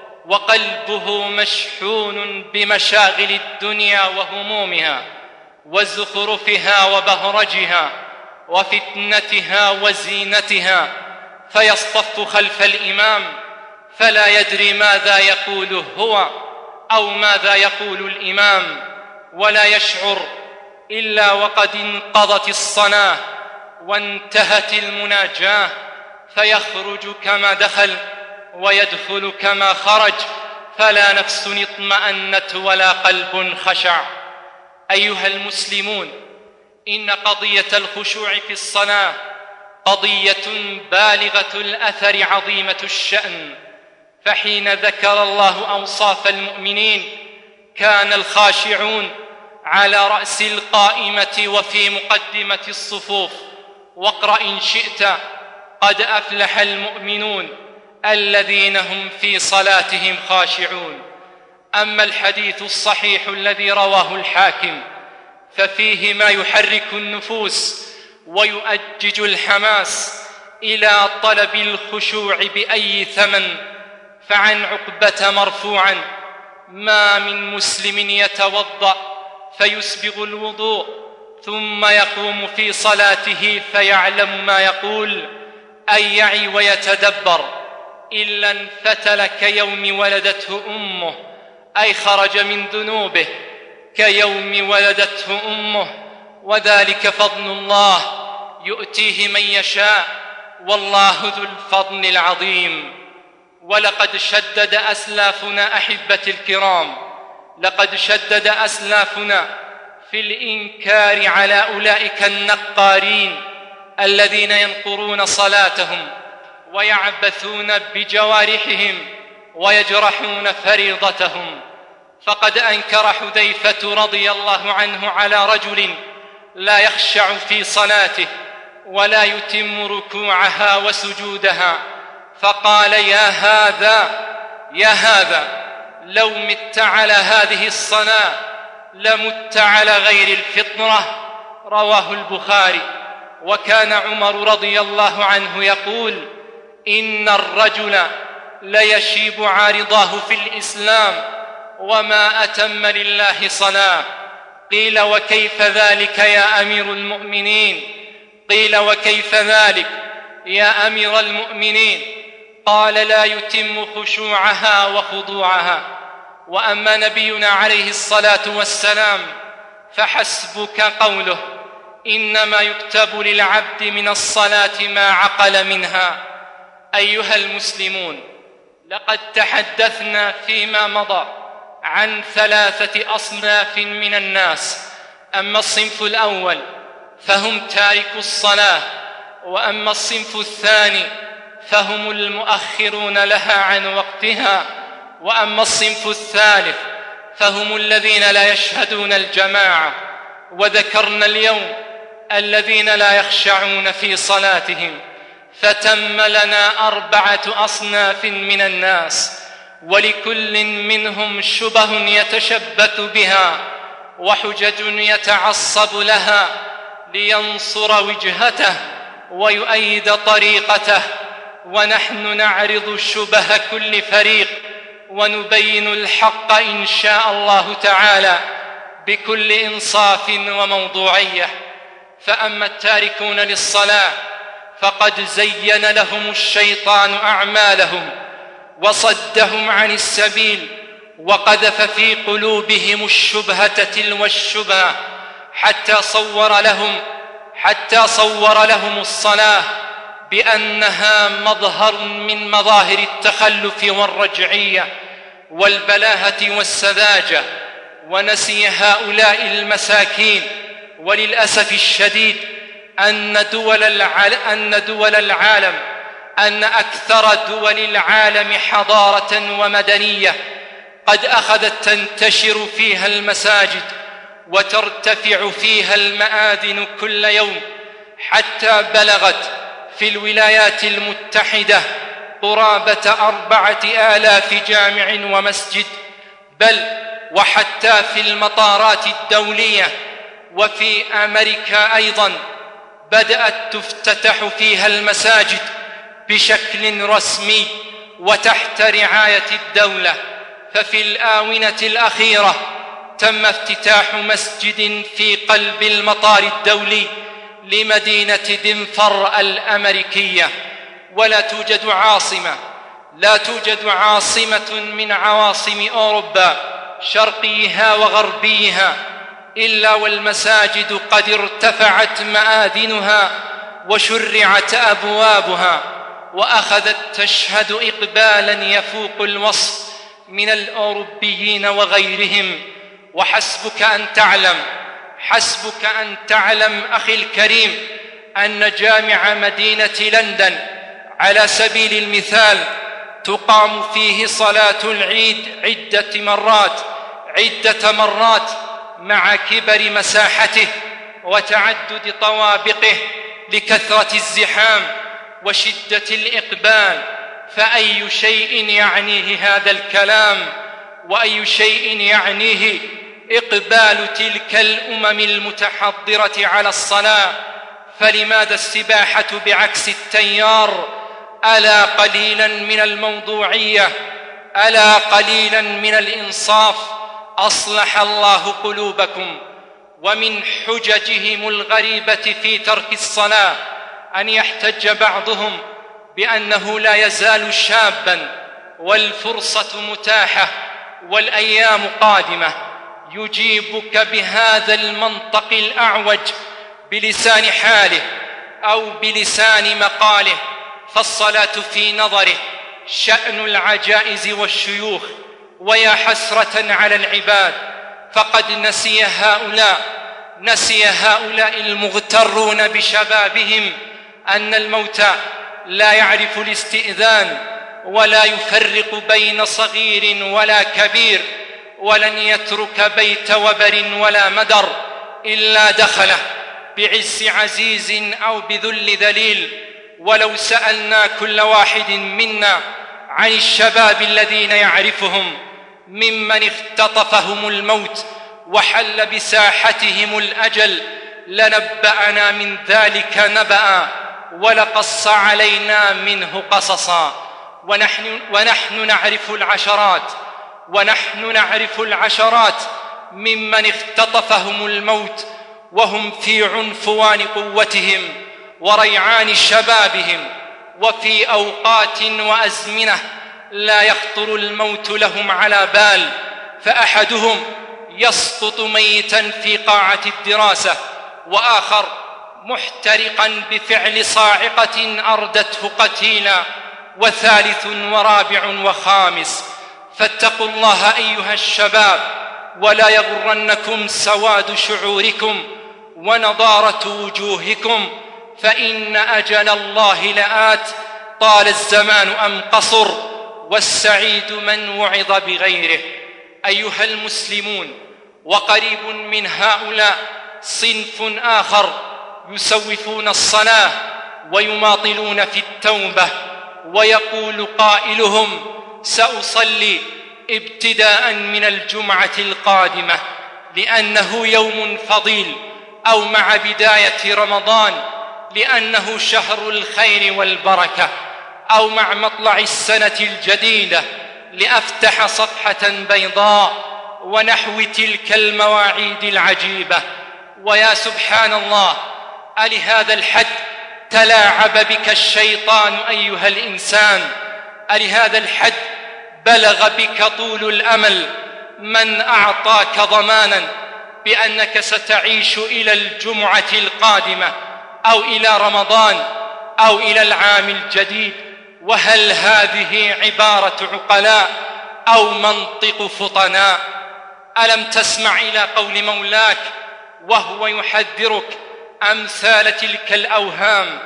وقلبه مشحون بمشاغل الدنيا وهمومها وزخرفها وبهرجها وفتنتها وزينتها، فيصطف خلف الإمام فلا يدري ماذا يقول هو أو ماذا يقول الإمام، ولا يشعر إلا وقد انقضت الصلاة وانتهت المناجاة، فيخرج كما دخل ويدخل كما خرج، فلا نفس اطمأنت ولا قلب خشع. أيها المسلمون، إن قضية الخشوع في الصلاة قضية بالغة الأثر عظيمة الشأن. فحين ذكر الله أوصاف المؤمنين كان الخاشعون على رأس القائمة وفي مقدمة الصفوف. واقرأ إن شئت: قد أفلح المؤمنون الذين هم في صلاتهم خاشعون. أما الحديث الصحيح الذي رواه الحاكم ففيه ما يحرك النفوس ويؤجج الحماس إلى طلب الخشوع بأي ثمن. فعن عقبة مرفوعا: ما من مسلم يتوضأ فيسبغ الوضوء ثم يقوم في صلاته فيعلم ما يقول أن يعي ويتدبر إلا انفتل كيوم ولدته أمه، أي خرج من ذنوبه كيوم ولدته أمه، وذلك فضل الله يؤتيه من يشاء والله ذو الفضل العظيم. ولقد شدد أسلافنا أحبتي الكرام، لقد شدد أسلافنا في الإنكار على أولئك النقارين الذين ينقرون صلاتهم ويعبثون بجوارحهم ويجرحون فريضتهم. فقد أنكر حذيفة رضي الله عنه على رجل لا يخشع في صلاته ولا يتم ركوعها وسجودها، فقال: يا هذا يا هذا لو مت على هذه الصلاة لمت على غير الفطرة. رواه البخاري. وكان عمر رضي الله عنه يقول: إن الرجل ليشيب عارضاه في الإسلام وما أتم لله صلاة. قيل: وكيف ذلك يا أمير المؤمنين؟ قيل: وكيف ذلك يا أمير المؤمنين؟ قال: لا يتم خشوعها وخضوعها. وأما نبينا عليه الصلاة والسلام فحسبك قوله: إنما يكتب للعبد من الصلاة ما عقل منها. أيها المسلمون، لقد تحدثنا فيما مضى عن ثلاثة أصناف من الناس. أما الصنف الأول فهم تاركو الصلاة، وأما الصنف الثاني فهم المؤخرون لها عن وقتها، وأما الصنف الثالث فهم الذين لا يشهدون الجماعة. وذكرنا اليوم الذين لا يخشعون في صلاتهم، فتم لنا أربعة أصناف من الناس، ولكل منهم شبه يتشبث بها وحجج يتعصب لها لينصر وجهته ويؤيد طريقته. ونحن نعرض شبه كل فريق ونبين الحق إن شاء الله تعالى بكل إنصاف وموضوعية. فأما التاركون للصلاة فقد زين لهم الشيطان أعمالهم وصدهم عن السبيل، وقذف في قلوبهم الشبهة تلو الشبهة، حتى صور لهم حتى صور لهم الصلاة بأنها مظهر من مظاهر التخلف والرجعية والبلاهة والسذاجة. ونسي هؤلاء المساكين وللأسف الشديد أن دول العالم أن دول العالم أن أكثر دول العالم حضارة ومدنية قد أخذت تنتشر فيها المساجد وترتفع فيها المآذن كل يوم، حتى بلغت في الولايات المتحدة قرابة أربعة آلاف جامع ومسجد، بل وحتى في المطارات الدولية وفي أمريكا أيضا بدأت تفتتح فيها المساجد بشكل رسمي وتحت رعاية الدولة. ففي الآونة الأخيرة تم افتتاح مسجد في قلب المطار الدولي لمدينة دنفر الأمريكية. ولا توجد عاصمة لا توجد عاصمة من عواصم أوروبا شرقيها وغربيها إلا والمساجد قد ارتفعت مآذنها وشرعت أبوابها، وأخذت تشهد إقبالا يفوق الوصف من الأوروبيين وغيرهم. وحسبك أن تعلم حسبك أن تعلم أخي الكريم أن جامع مدينة لندن على سبيل المثال تقام فيه صلاة العيد عدة مرات عدة مرات مع كبر مساحته وتعدد طوابقه لكثرة الزحام وشدة الإقبال. فأي شيء يعنيه هذا الكلام؟ وأي شيء يعنيه إقبال تلك الأمم المتحضرة على الصلاة؟ فلماذا السباحة بعكس التيار؟ ألا قليلا من الموضوعية، ألا قليلا من الإنصاف. أصلح الله قلوبكم. ومن حججهم الغريبة في ترك الصلاة أن يحتج بعضهم بأنه لا يزال شابا والفرصة متاحة والأيام قادمة، يجيبك بهذا المنطق الأعوج بلسان حاله أو بلسان مقاله، فالصلاة في نظره شأن العجائز والشيوخ، ويا حسرة على العباد فقد نسي هؤلاء نسي هؤلاء المغترون بشبابهم أن الموت لا يعرف الاستئذان ولا يفرق بين صغير ولا كبير، ولن يترك بيت وبر ولا مدر إلا دخله بعز عزيز أو بذل ذليل. ولو سألنا كل واحد منا عن الشباب الذين يعرفهم ممن اختطفهم الموت وحل بساحتهم الأجل لنبأنا من ذلك نبأ ولقص علينا منه قصصا. ونحن, ونحن نعرف العشرات ونحن نعرف العشرات ممن اختطفهم الموت وهم في عنفوان قوتهم وريعان شبابهم، وفي أوقات وأزمنة لا يخطر الموت لهم على بال، فأحدهم يسقط ميتا في قاعة الدراسة، وآخر محترقا بفعل صاعقة أردته قتيلا، وثالث ورابع وخامس. فاتقوا الله أيها الشباب ولا يغرنكم سواد شعوركم ونضارة وجوهكم، فإن أجل الله لآت، طال الزمان أم قصر، والسعيد من وعظ بغيره. أيها المسلمون، وقريب من هؤلاء صنف آخر يسوفون الصلاة ويماطلون في التوبة، ويقول قائلهم: سأصلي ابتداء من الجمعة القادمة لأنه يوم فضيل، أو مع بداية رمضان لأنه شهر الخير والبركة، أو مع مطلع السنة الجديدة لأفتح صفحة بيضاء، ونحو تلك المواعيد العجيبة. ويا سبحان الله، ألهذا الحد تلاعب بك الشيطان أيها الإنسان؟ ألهذا الحد بلغ بك طول الأمل من أعطاك ضمانا بأنك ستعيش إلى الجمعة القادمة أو إلى رمضان أو إلى العام الجديد؟ وهل هذه عبارة عقلاء أو منطق فطناء؟ ألم تسمع إلى قول مولاك وهو يحذرك أمثال تلك الأوهام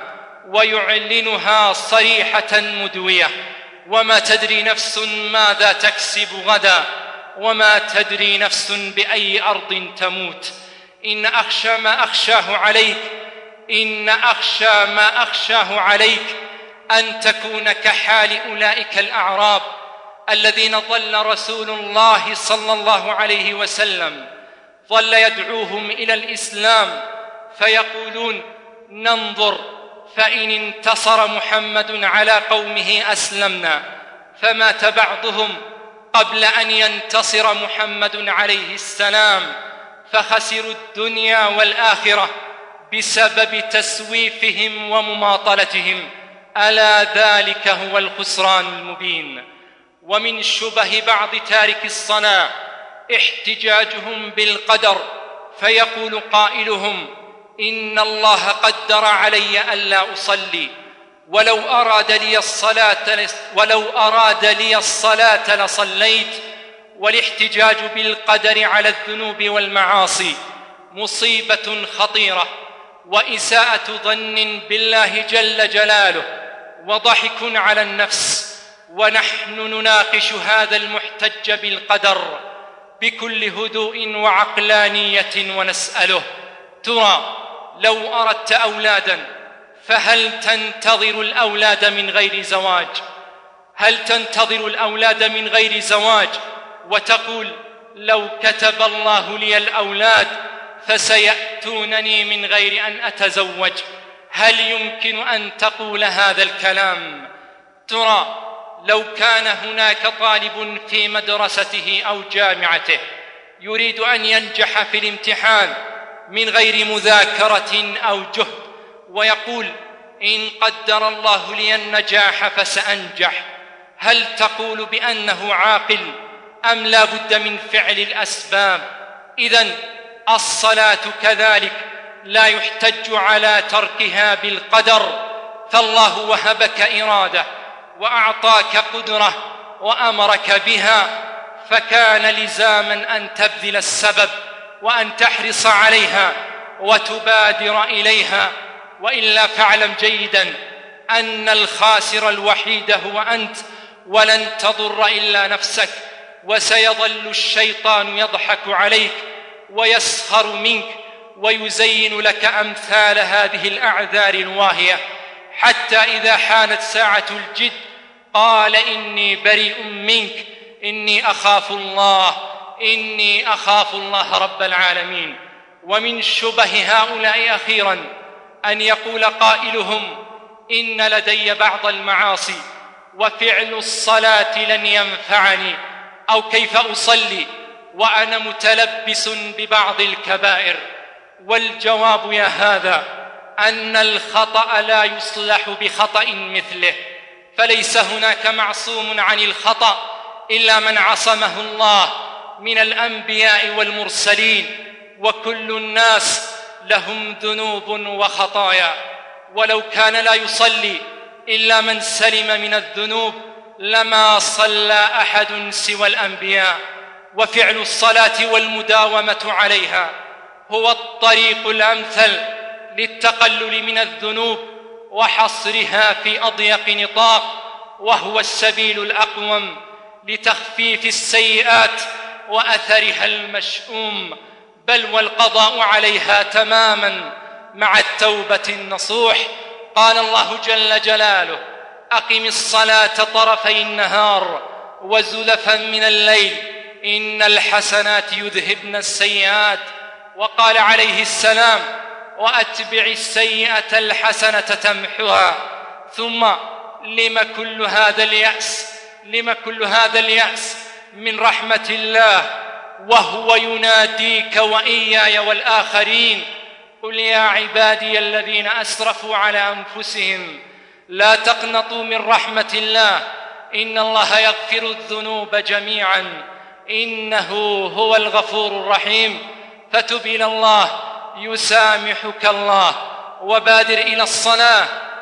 ويعلنها صريحة مدوية: وما تدري نفس ماذا تكسب غدا، وما تدري نفس بأي أرض تموت. إن أخشى ما أخشاه عليك إن أخشى ما أخشاه عليك أن تكون كحال أولئك الأعراب الذين ظل رسول الله صلى الله عليه وسلم ظل يدعوهم إلى الإسلام فيقولون: ننظر فإن انتصر محمد على قومه أسلمنا، فمات بعضهم قبل أن ينتصر محمد عليه السلام، فخسروا الدنيا والآخرة بسبب تسويفهم ومماطلتهم، ألا ذلك هو الخسران المبين. ومن شبه بعض تارك الصلاة احتجاجهم بالقدر، فيقول قائلهم: إن الله قدر علي ألا أصلي، ولو أراد لي الصلاة ولو أراد لي الصلاة لصليت. والاحتجاج بالقدر على الذنوب والمعاصي مصيبة خطيرة، وإساءة ظن بالله جل جلاله، وضحك على النفس. ونحن نناقش هذا المحتج بالقدر بكل هدوء وعقلانية ونسأله: ترى لو أردت أولادا فهل تنتظر الأولاد من غير زواج؟ هل تنتظر الأولاد من غير زواج وتقول: لو كتب الله لي الأولاد فسيأتونني من غير أن أتزوج؟ هل يمكن أن تقول هذا الكلام؟ ترى لو كان هناك طالب في مدرسته أو جامعته يريد أن ينجح في الامتحان من غير مذاكرة أو جهد، ويقول: إن قدر الله لي النجاح فسأنجح. هل تقول بأنه عاقل أم لا بد من فعل الأسباب؟ إذن الصلاة كذلك لا يحتج على تركها بالقدر، فالله وهبك إرادة وأعطاك قدرة وأمرك بها، فكان لزاما أن تبذل السبب وأن تحرص عليها وتبادر إليها. وإلا فاعلم جيدا أن الخاسر الوحيد هو أنت، ولن تضر إلا نفسك، وسيظل الشيطان يضحك عليك ويسخر منك ويزين لك أمثال هذه الأعذار الواهية، حتى إذا حانت ساعة الجد قال إني بريء منك، إني أخاف الله، إني أخاف الله رب العالمين. ومن شبه هؤلاء أخيرا أن يقول قائلهم إن لدي بعض المعاصي وفعل الصلاة لن ينفعني، أو كيف أصلي وأنا متلبس ببعض الكبائر. والجواب يا هذا أن الخطأ لا يصلح بخطأ مثله، فليس هناك معصوم عن الخطأ إلا من عصمه الله من الأنبياء والمرسلين، وكل الناس لهم ذنوب وخطايا. ولو كان لا يصلي إلا من سلم من الذنوب لما صلى أحد سوى الأنبياء. وفعل الصلاة والمداومة عليها هو الطريق الأمثل للتقلل من الذنوب وحصرها في أضيق نطاق، وهو السبيل الأقوم لتخفيف السيئات وأثرها المشؤوم، بل والقضاء عليها تماما مع التوبة النصوح. قال الله جل جلاله: أقم الصلاة طرفي النهار وزلفا من الليل إن الحسنات يذهبن السيئات. وقال عليه السلام: وأتبع السيئة الحسنة تمحها. ثم لم كل هذا اليأس لم كل هذا اليأس من رحمة الله وهو يناديك وإياي والآخرين: قل يا عبادي الذين أسرفوا على أنفسهم لا تقنطوا من رحمة الله إن الله يغفر الذنوب جميعا إنه هو الغفور الرحيم. فتب إلى الله يسامحك الله، وبادر إلى الصلاة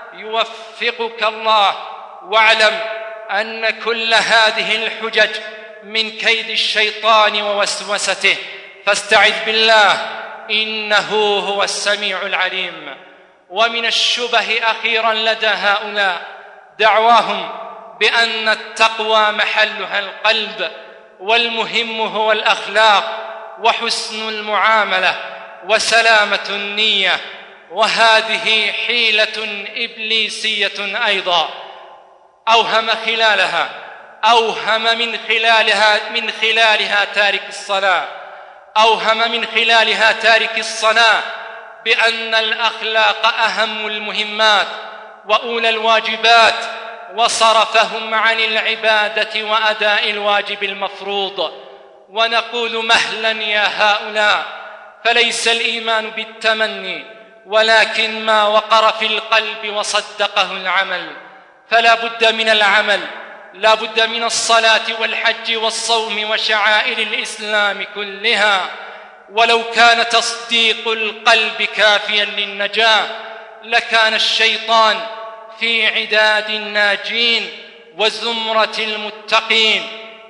يوفقك الله. واعلم أن كل هذه الحجج من كيد الشيطان ووسوسته، فاستعذ بالله إنه هو السميع العليم. ومن الشبه أخيرا لدى هؤلاء دعواهم بأن التقوى محلها القلب، والمهم هو الأخلاق وحسن المعاملة وسلامة النية، وهذه حيلة إبليسية أيضا أوهم خلالها أوهم من خلالها من خلالها تارك الصلاة أوهم من خلالها تارك الصلاة بأن الأخلاق أهم المهمات وأولى الواجبات، وصرفهم عن العبادة وأداء الواجب المفروض. ونقول مهلا يا هؤلاء، فليس الإيمان بالتمني ولكن ما وقر في القلب وصدقه العمل. فلا بد من العمل، لا بد من الصلاة والحج والصوم وشعائر الإسلام كلها. ولو كان تصديق القلب كافيا للنجاة لكان الشيطان في عداد الناجين وزمرة المتقين،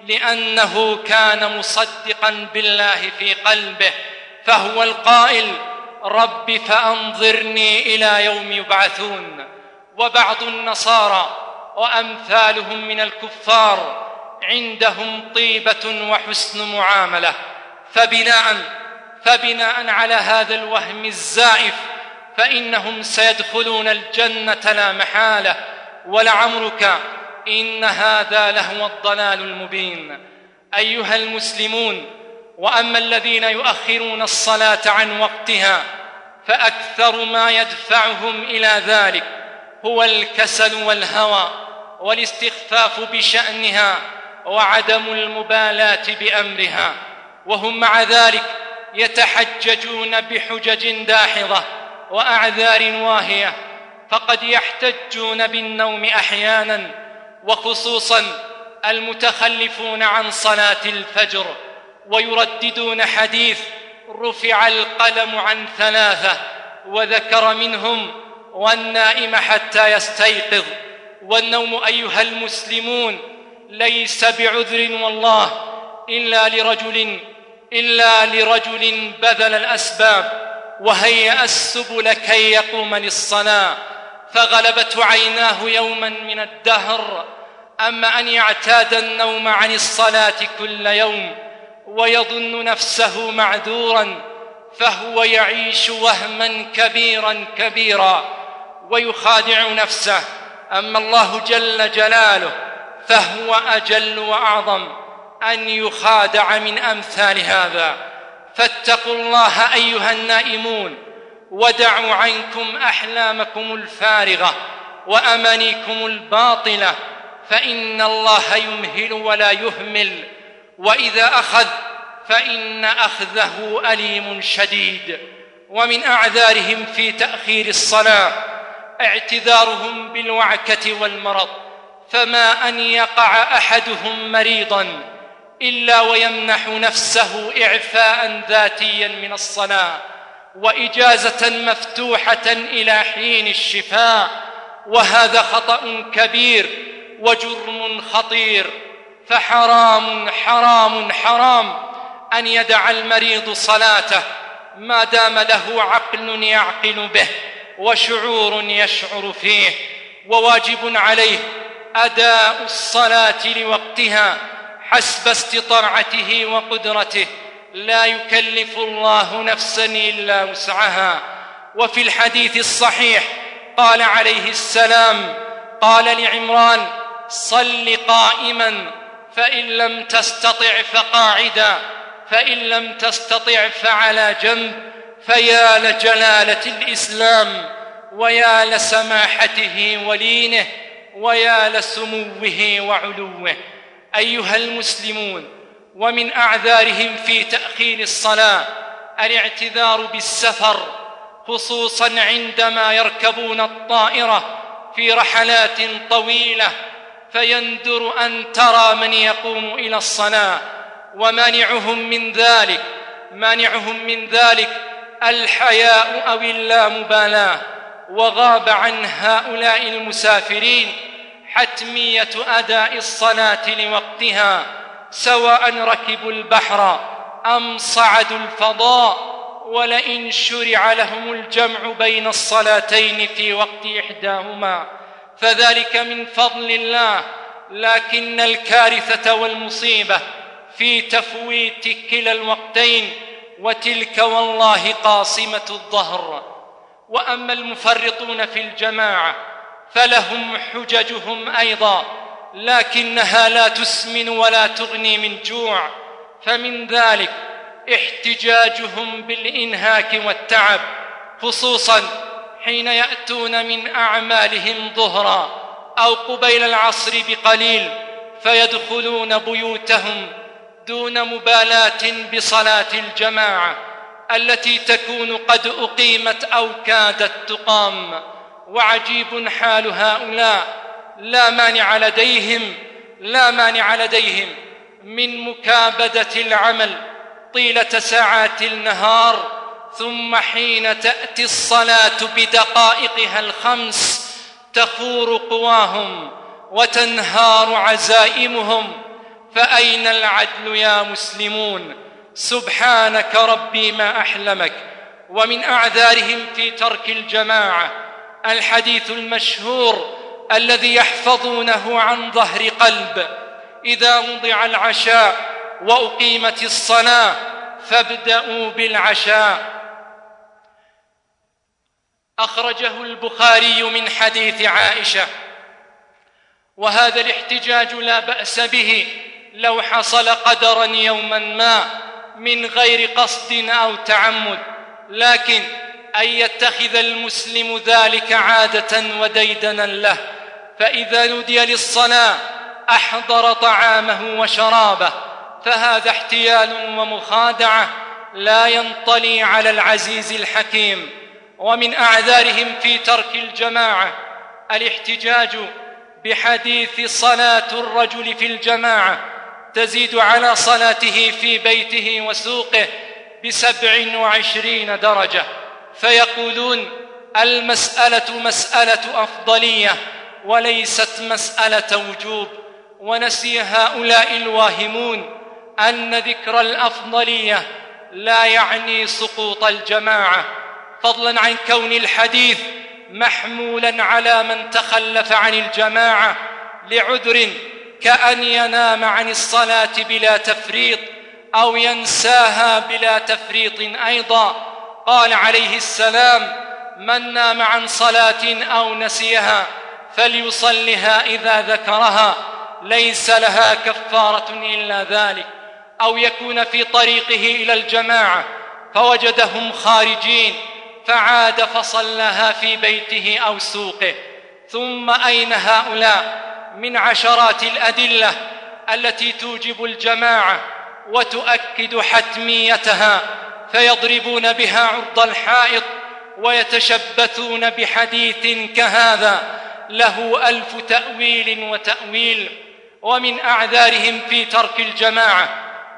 لأنه كان مصدقا بالله في قلبه، فهو القائل: رب فأنظرني إلى يوم يبعثون. وبعض النصارى وأمثالهم من الكفار عندهم طيبة وحسن معاملة، فبناء فبناء على هذا الوهم الزائف فإنهم سيدخلون الجنة لا محالة. ولعمرك إن هذا لهو الضلال المبين. أيها المسلمون، وأما الذين يؤخرون الصلاة عن وقتها فأكثر ما يدفعهم إلى ذلك هو الكسل والهوى والاستخفاف بشأنها وعدم المبالاة بأمرها، وهم مع ذلك يتحججون بحجج داحضة وأعذار واهية، فقد يحتجون بالنوم أحيانا، وخصوصا المتخلفون عن صلاة الفجر، ويرددون حديث رفع القلم عن ثلاثة، وذكر منهم والنائم حتى يستيقظ. والنوم أيها المسلمون ليس بعذر والله إلا لرجل إلا لرجل بذل الأسباب وهيأ السبل كي يقوم للصلاة، فغلبته عيناه يوما من الدهر. أما أن يعتاد النوم عن الصلاة كل يوم ويظن نفسه معذورا، فهو يعيش وهما كبيرا كبيرا ويخادع نفسه. أما الله جل جلاله فهو أجل وأعظم أن يخادع من أمثال هذا. فاتقوا الله أيها النائمون، ودعوا عنكم أحلامكم الفارغة وأمانيكم الباطلة، فإن الله يمهل ولا يهمل، وإذا أخذ فإن أخذه أليم شديد. ومن أعذارهم في تأخير الصلاة اعتذارهم بالوعكة والمرض، فما أن يقع أحدهم مريضا إلا ويمنح نفسه إعفاء ذاتيا من الصلاة وإجازة مفتوحة إلى حين الشفاء، وهذا خطأ كبير وجرم خطير. فحرام حرام حرام أن يدع المريض صلاته ما دام له عقل يعقل به وشعور يشعر فيه، وواجب عليه أداء الصلاة لوقتها حسب استطاعته وقدرته، لا يكلف الله نفسا إلا وسعها. وفي الحديث الصحيح قال عليه السلام: قال لعمران: صل قائما، فإن لم تستطع فقاعدا، فإن لم تستطع فعلى جنب. فيا لجلالة الإسلام، ويا لسماحته ولينه، ويا لسموه وعلوه. أيها المسلمون، ومن أعذارهم في تأخير الصلاة الاعتذار بالسفر، خصوصا عندما يركبون الطائرة في رحلات طويلة، فيندر أن ترى من يقوم إلى الصلاة. ومانعهم من ذلك مانعهم من ذلك الحياء أو اللامبالاة. وغاب عن هؤلاء المسافرين حتمية أداء الصلاة لوقتها، سواء ركبوا البحر أم صعدوا الفضاء. ولئن شرع لهم الجمع بين الصلاتين في وقت إحداهما فذلك من فضل الله، لكن الكارثة والمصيبة في تفويت كلا الوقتين، وتلك والله قاصمة الظهر. وأما المفرطون في الجماعة فلهم حججهم أيضا، لكنها لا تسمن ولا تغني من جوع. فمن ذلك احتجاجهم بالإنهاك والتعب، خصوصا حين يأتون من أعمالهم ظهرا أو قبيل العصر بقليل، فيدخلون بيوتهم دون مبالاة بصلاة الجماعة التي تكون قد أقيمت أو كادت تقام. وعجيب حال هؤلاء، لا مانع لديهم لا مانع لديهم من مكابدة العمل طيلة ساعات النهار، ثم حين تأتي الصلاة بدقائقها الخمس تخور قواهم وتنهار عزائمهم. فأين العدل يا مسلمون؟ سبحانك ربي ما أحلمك. ومن أعذارهم في ترك الجماعة الحديث المشهور الذي يحفظونه عن ظهر قلب: إذا وضع العشاء وأقيمت الصلاة فابدأوا بالعشاء. أخرجه البخاري من حديث عائشة. وهذا الاحتجاج لا بأس به لو حصل قدرا يوما ما من غير قصد أو تعمد، لكن أن يتخذ المسلم ذلك عادة وديدنا له، فإذا نودي للصلاة أحضر طعامه وشرابه، فهذا احتيال ومخادعة لا ينطلي على العزيز الحكيم. ومن أعذارهم في ترك الجماعة الاحتجاج بحديث صلاة الرجل في الجماعة تزيد على صلاته في بيته وسوقه بسبع وعشرين درجة، فيقولون المسألة مسألة أفضلية وليست مسألة وجوب. ونسي هؤلاء الواهمون أن ذكر الأفضلية لا يعني سقوط الجماعة، فضلا عن كون الحديث محمولا على من تخلف عن الجماعة لعذر كأن ينام عن الصلاة بلا تفريط أو ينساها بلا تفريط أيضا. قال عليه السلام: من نام عن صلاة أو نسيها فليصلها إذا ذكرها ليس لها كفارة إلا ذلك. أو يكون في طريقه إلى الجماعة فوجدهم خارجين فعاد فصلها في بيته أو سوقه. ثم أين هؤلاء من عشرات الأدلة التي توجب الجماعة وتؤكد حتميتها، فيضربون بها عرض الحائط ويتشبثون بحديث كهذا له ألف تأويل وتأويل. ومن أعذارهم في ترك الجماعة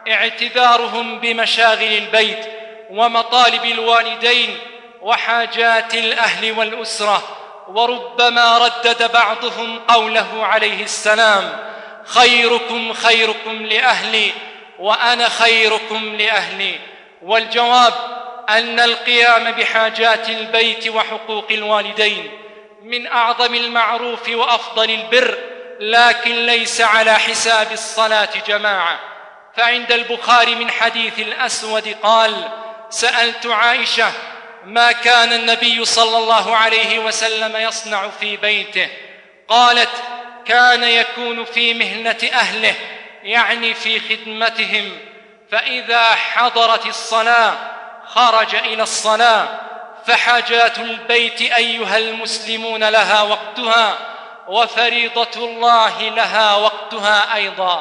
اعتذارهم بمشاغل البيت ومطالب الوالدين وحاجات الأهل والأسرة. وربما ردد بعضهم قوله عليه السلام: خيركم خيركم لأهلي وأنا خيركم لأهلي. والجواب أن القيام بحاجات البيت وحقوق الوالدين من أعظم المعروف وأفضل البر، لكن ليس على حساب الصلاة جماعة. فعند البخاري من حديث الأسود قال: سألت عائشة ما كان النبي صلى الله عليه وسلم يصنع في بيته؟ قالت: كان يكون في مهنة أهله، يعني في خدمتهم، فإذا حضرت الصلاة خرج إلى الصلاة. فحاجات البيت أيها المسلمون لها وقتها، وفريضة الله لها وقتها أيضا.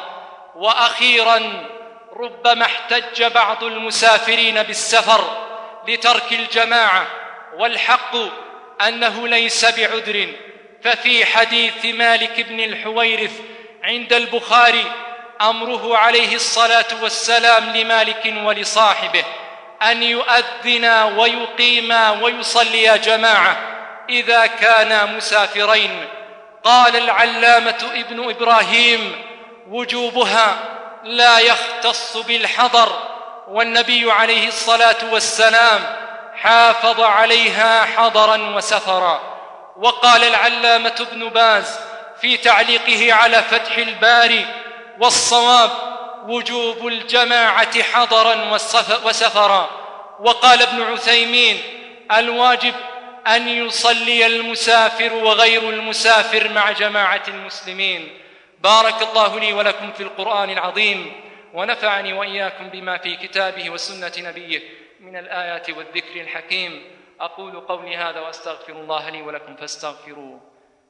وأخيرا، ربما احتج بعض المسافرين بالسفر لترك الجماعة، والحق أنه ليس بعذر. ففي حديث مالك بن الحويرث عند البخاري أمره عليه الصلاة والسلام لمالك ولصاحبه أن يؤذنا ويقيما ويصليا جماعة إذا كانا مسافرين. قال العلامة ابن إبراهيم: وجوبها لا يختص بالحضر، والنبي عليه الصلاة والسلام حافظ عليها حضرا وسفرا. وقال العلامة ابن باز في تعليقه على فتح الباري: والصواب وجوب الجماعة حضرا وسفرا. وقال ابن عثيمين: الواجب أن يصلي المسافر وغير المسافر مع جماعة المسلمين. بارك الله لي ولكم في القرآن العظيم، ونفعني وإياكم بما في كتابه وسنة نبيه من الآيات والذكر الحكيم. أقول قولي هذا وأستغفر الله لي ولكم فاستغفروه.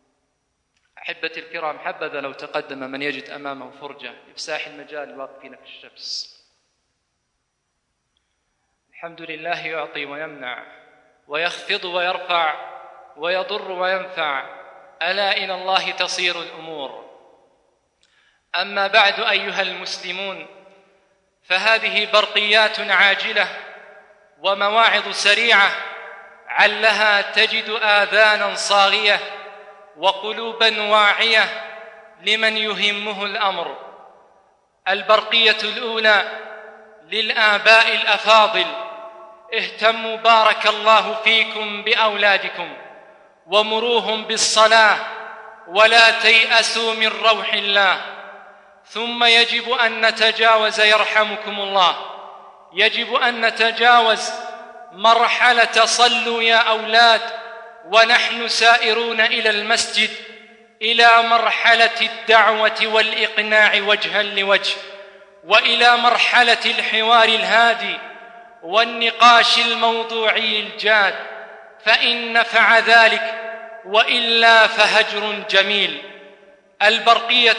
أحبتي الكرام، حبذا لو تقدم من يجد أمامه فرجة إفساح المجال الواقفين في الشمس. الحمد لله يعطي ويمنع ويخفض ويرفع ويضر وينفع، ألا إلى الله تصير الأمور. أما بعد أيها المسلمون، فهذه برقيات عاجلة ومواعظ سريعة علها تجد آذانا صاغية وقلوبا واعية لمن يهمه الأمر. البرقية الأولى للآباء الأفاضل: اهتموا بارك الله فيكم بأولادكم ومروهم بالصلاة ولا تيأسوا من روح الله. ثم يجب أن نتجاوز يرحمكم الله، يجب أن نتجاوز مرحلة صلوا يا أولاد ونحن سائرون إلى المسجد إلى مرحلة الدعوة والإقناع وجها لوجه، وإلى مرحلة الحوار الهادي والنقاش الموضوعي الجاد، فإن نفع ذلك، وإلا فهجر جميل. البرقية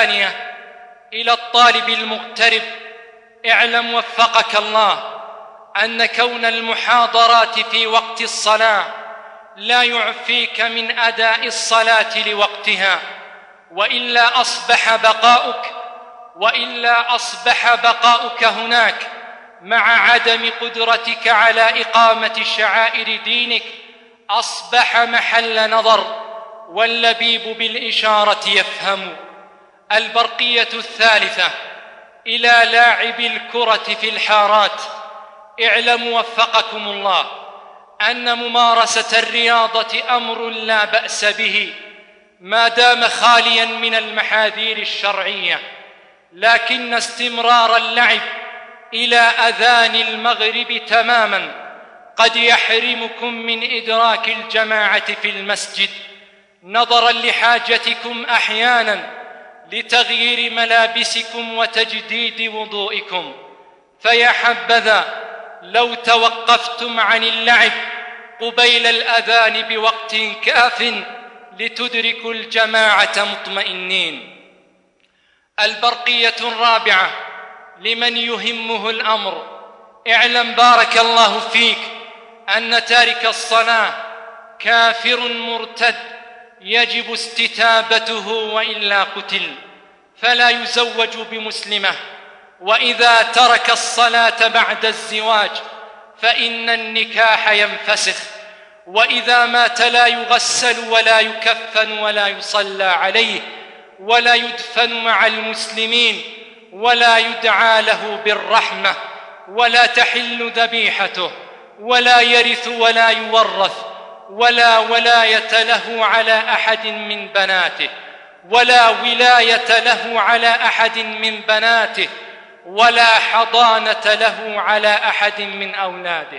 الثانية إلى الطالب المغترب: اعلم وفقك الله أن كون المحاضرات في وقت الصلاة لا يعفيك من أداء الصلاة لوقتها، وإلا أصبح بقاؤك وإلا أصبح بقاؤك هناك مع عدم قدرتك على إقامة شعائر دينك أصبح محل نظر، واللبيب بالإشارة يفهم. البرقية الثالثة إلى لاعب الكرة في الحارات: اعلموا وفقكم الله أن ممارسة الرياضة أمر لا بأس به ما دام خالياً من المحاذير الشرعية، لكن استمرار اللعب إلى أذان المغرب تماماً قد يحرمكم من إدراك الجماعة في المسجد، نظراً لحاجتكم أحياناً لتغيير ملابسكم وتجديد وضوئكم. فيا حبذا لو توقفتم عن اللعب قبيل الأذان بوقت كاف لتدركوا الجماعة مطمئنين. البرقية الرابعة لمن يهمه الأمر: اعلم بارك الله فيك أن تارك الصلاة كافر مرتد يجب استتابته وإلا قتل، فلا يزوج بمسلمة، وإذا ترك الصلاة بعد الزواج فإن النكاح ينفسخ، وإذا مات لا يغسل ولا يكفن ولا يصلى عليه ولا يدفن مع المسلمين ولا يدعى له بالرحمة ولا تحل ذبيحته ولا يرث ولا يورث ولا ولاية له على أحد من بناته ولا ولاية له على أحد من بناته ولا حضانة له على أحد من أولاده.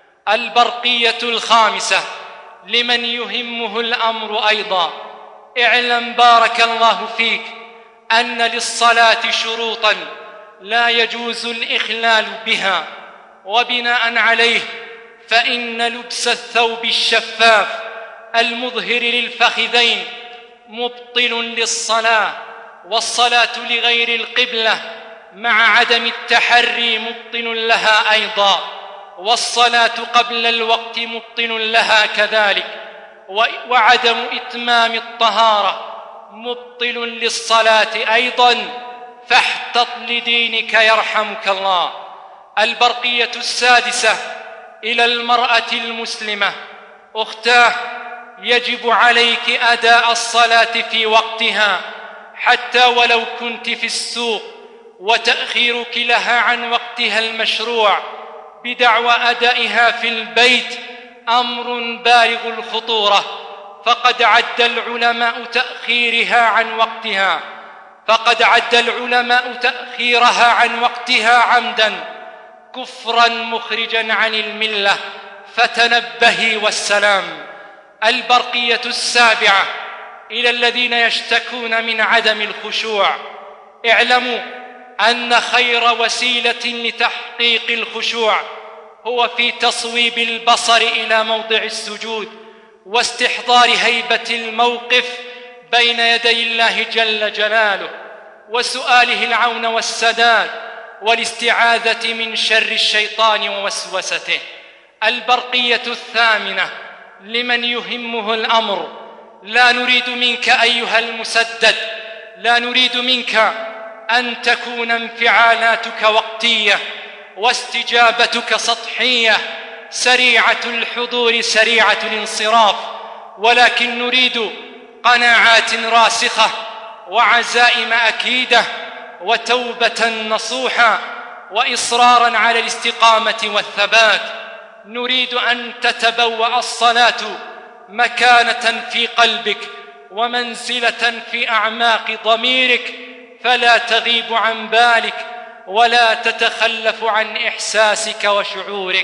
البرقية الخامسة لمن يهمه الأمر أيضا: اعلم بارك الله فيك أن للصلاة شروطاً لا يجوز الإخلال بها، وبناء عليه فإن لبس الثوب الشفاف المظهر للفخذين مبطل للصلاة، والصلاة لغير القبلة مع عدم التحري مبطل لها أيضا، والصلاة قبل الوقت مبطل لها كذلك، وعدم إتمام الطهارة مبطل للصلاة أيضا، فاحتط لدينك يرحمك الله. البرقية السادسة إلى المرأة المسلمة: أختاه، يجب عليك أداء الصلاة في وقتها حتى ولو كنت في السوق، وتأخيرك لها عن وقتها المشروع بدعوى أدائها في البيت أمر بالغ الخطورة، فقد عد العلماء تأخيرها عن وقتها فقد عد العلماء تأخيرها عن وقتها عمدا كفرا مخرجا عن الملة، فتنبهي والسلام. البرقية السابعة إلى الذين يشتكون من عدم الخشوع: اعلموا أن خير وسيلة لتحقيق الخشوع هو في تصويب البصر إلى موضع السجود واستحضار هيبة الموقف بين يدي الله جل جلاله، وسؤاله العون والسداد والاستعاذة من شر الشيطان ووسوسته. البرقية الثامنة لمن يهمه الأمر: لا نريد منك أيها المسدد لا نريد منك أن تكون انفعالاتك وقتية واستجابتك سطحية سريعة الحضور سريعة الانصراف، ولكن نريد قناعات راسخة وعزائم أكيدة وتوبة نصوحة وإصرارا على الاستقامة والثبات. نريد أن تتبوأ الصلاة مكانة في قلبك ومنزلة في أعماق ضميرك، فلا تغيب عن بالك ولا تتخلف عن إحساسك وشعورك.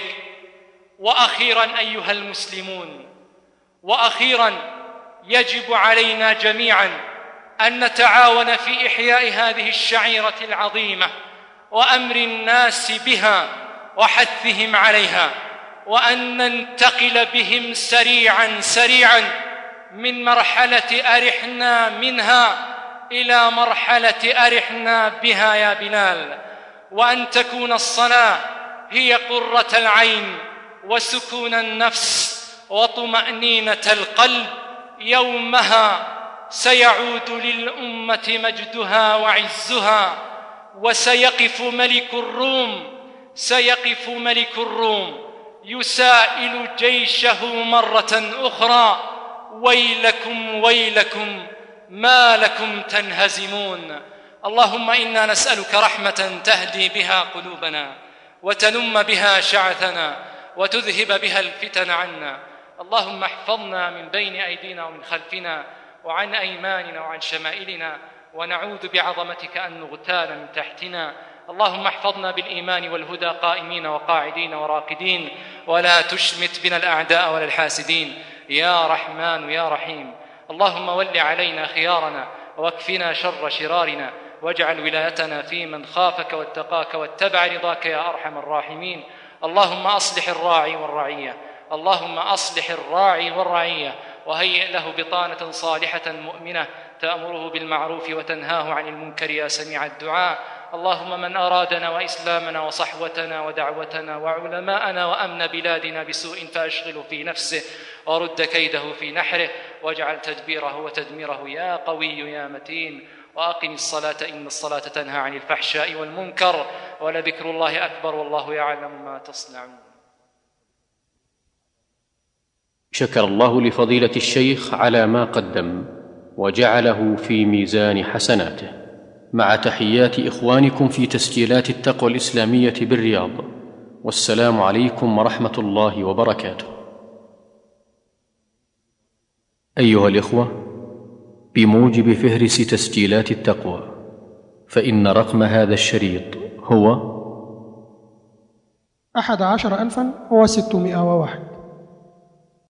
وأخيرا أيها المسلمون، وأخيرا يجب علينا جميعا أن نتعاون في إحياء هذه الشعيرة العظيمة وأمر الناس بها وحثهم عليها، وأن ننتقل بهم سريعا سريعا من مرحلة أرحنا منها إلى مرحلة أرحنا بها يا بلال، وأن تكون الصلاة هي قرة العين وسكون النفس وطمأنينة القلب. يومها سيعود للأمة مجدها وعزها، وسيقف ملك الروم سيقف ملك الروم يسائل جيشه مرة أخرى: ويلكم ويلكم ما لكم تنهزمون. اللهم إنا نسألك رحمة تهدي بها قلوبنا وتلم بها شعثنا وتذهب بها الفتن عنا. اللهم احفظنا من بين أيدينا ومن خلفنا وعن أيماننا وعن شمائلنا، ونعوذ بعظمتك أن نغتال من تحتنا. اللهم احفظنا بالإيمان والهدى قائمين وقاعدين وراقدين، ولا تشمت بنا الأعداء ولا الحاسدين يا رحمن يا رحيم. اللهم ول علينا خيارنا واكفنا شر شرارنا، واجعل ولايتنا في من خافك واتقاك واتبع رضاك يا أرحم الراحمين. اللهم أصلح الراعي والرعية اللهم أصلح الراعي والرعية وهيئ له بطانة صالحة مؤمنة تأمره بالمعروف وتنهاه عن المنكر يا سميع الدعاء. اللهم من أرادنا وإسلامنا وصحوتنا ودعوتنا وعلماءنا وأمن بلادنا بسوء فأشغله في نفسه ورد كيده في نحره، واجعل تدبيره وتدميره يا قوي يا متين. وأقم الصلاة إن الصلاة تنهى عن الفحشاء والمنكر، ولذكر الله أكبر والله يعلم ما تصنعون. شكر الله لفضيلة الشيخ على ما قدم وجعله في ميزان حسناته، مع تحيات إخوانكم في تسجيلات التقوى الإسلامية بالرياض، والسلام عليكم ورحمة الله وبركاته. أيها الإخوة، بموجب فهرس تسجيلات التقوى، فإن رقم هذا الشريط هو أحد عشر ألفا وستمائة وواحد.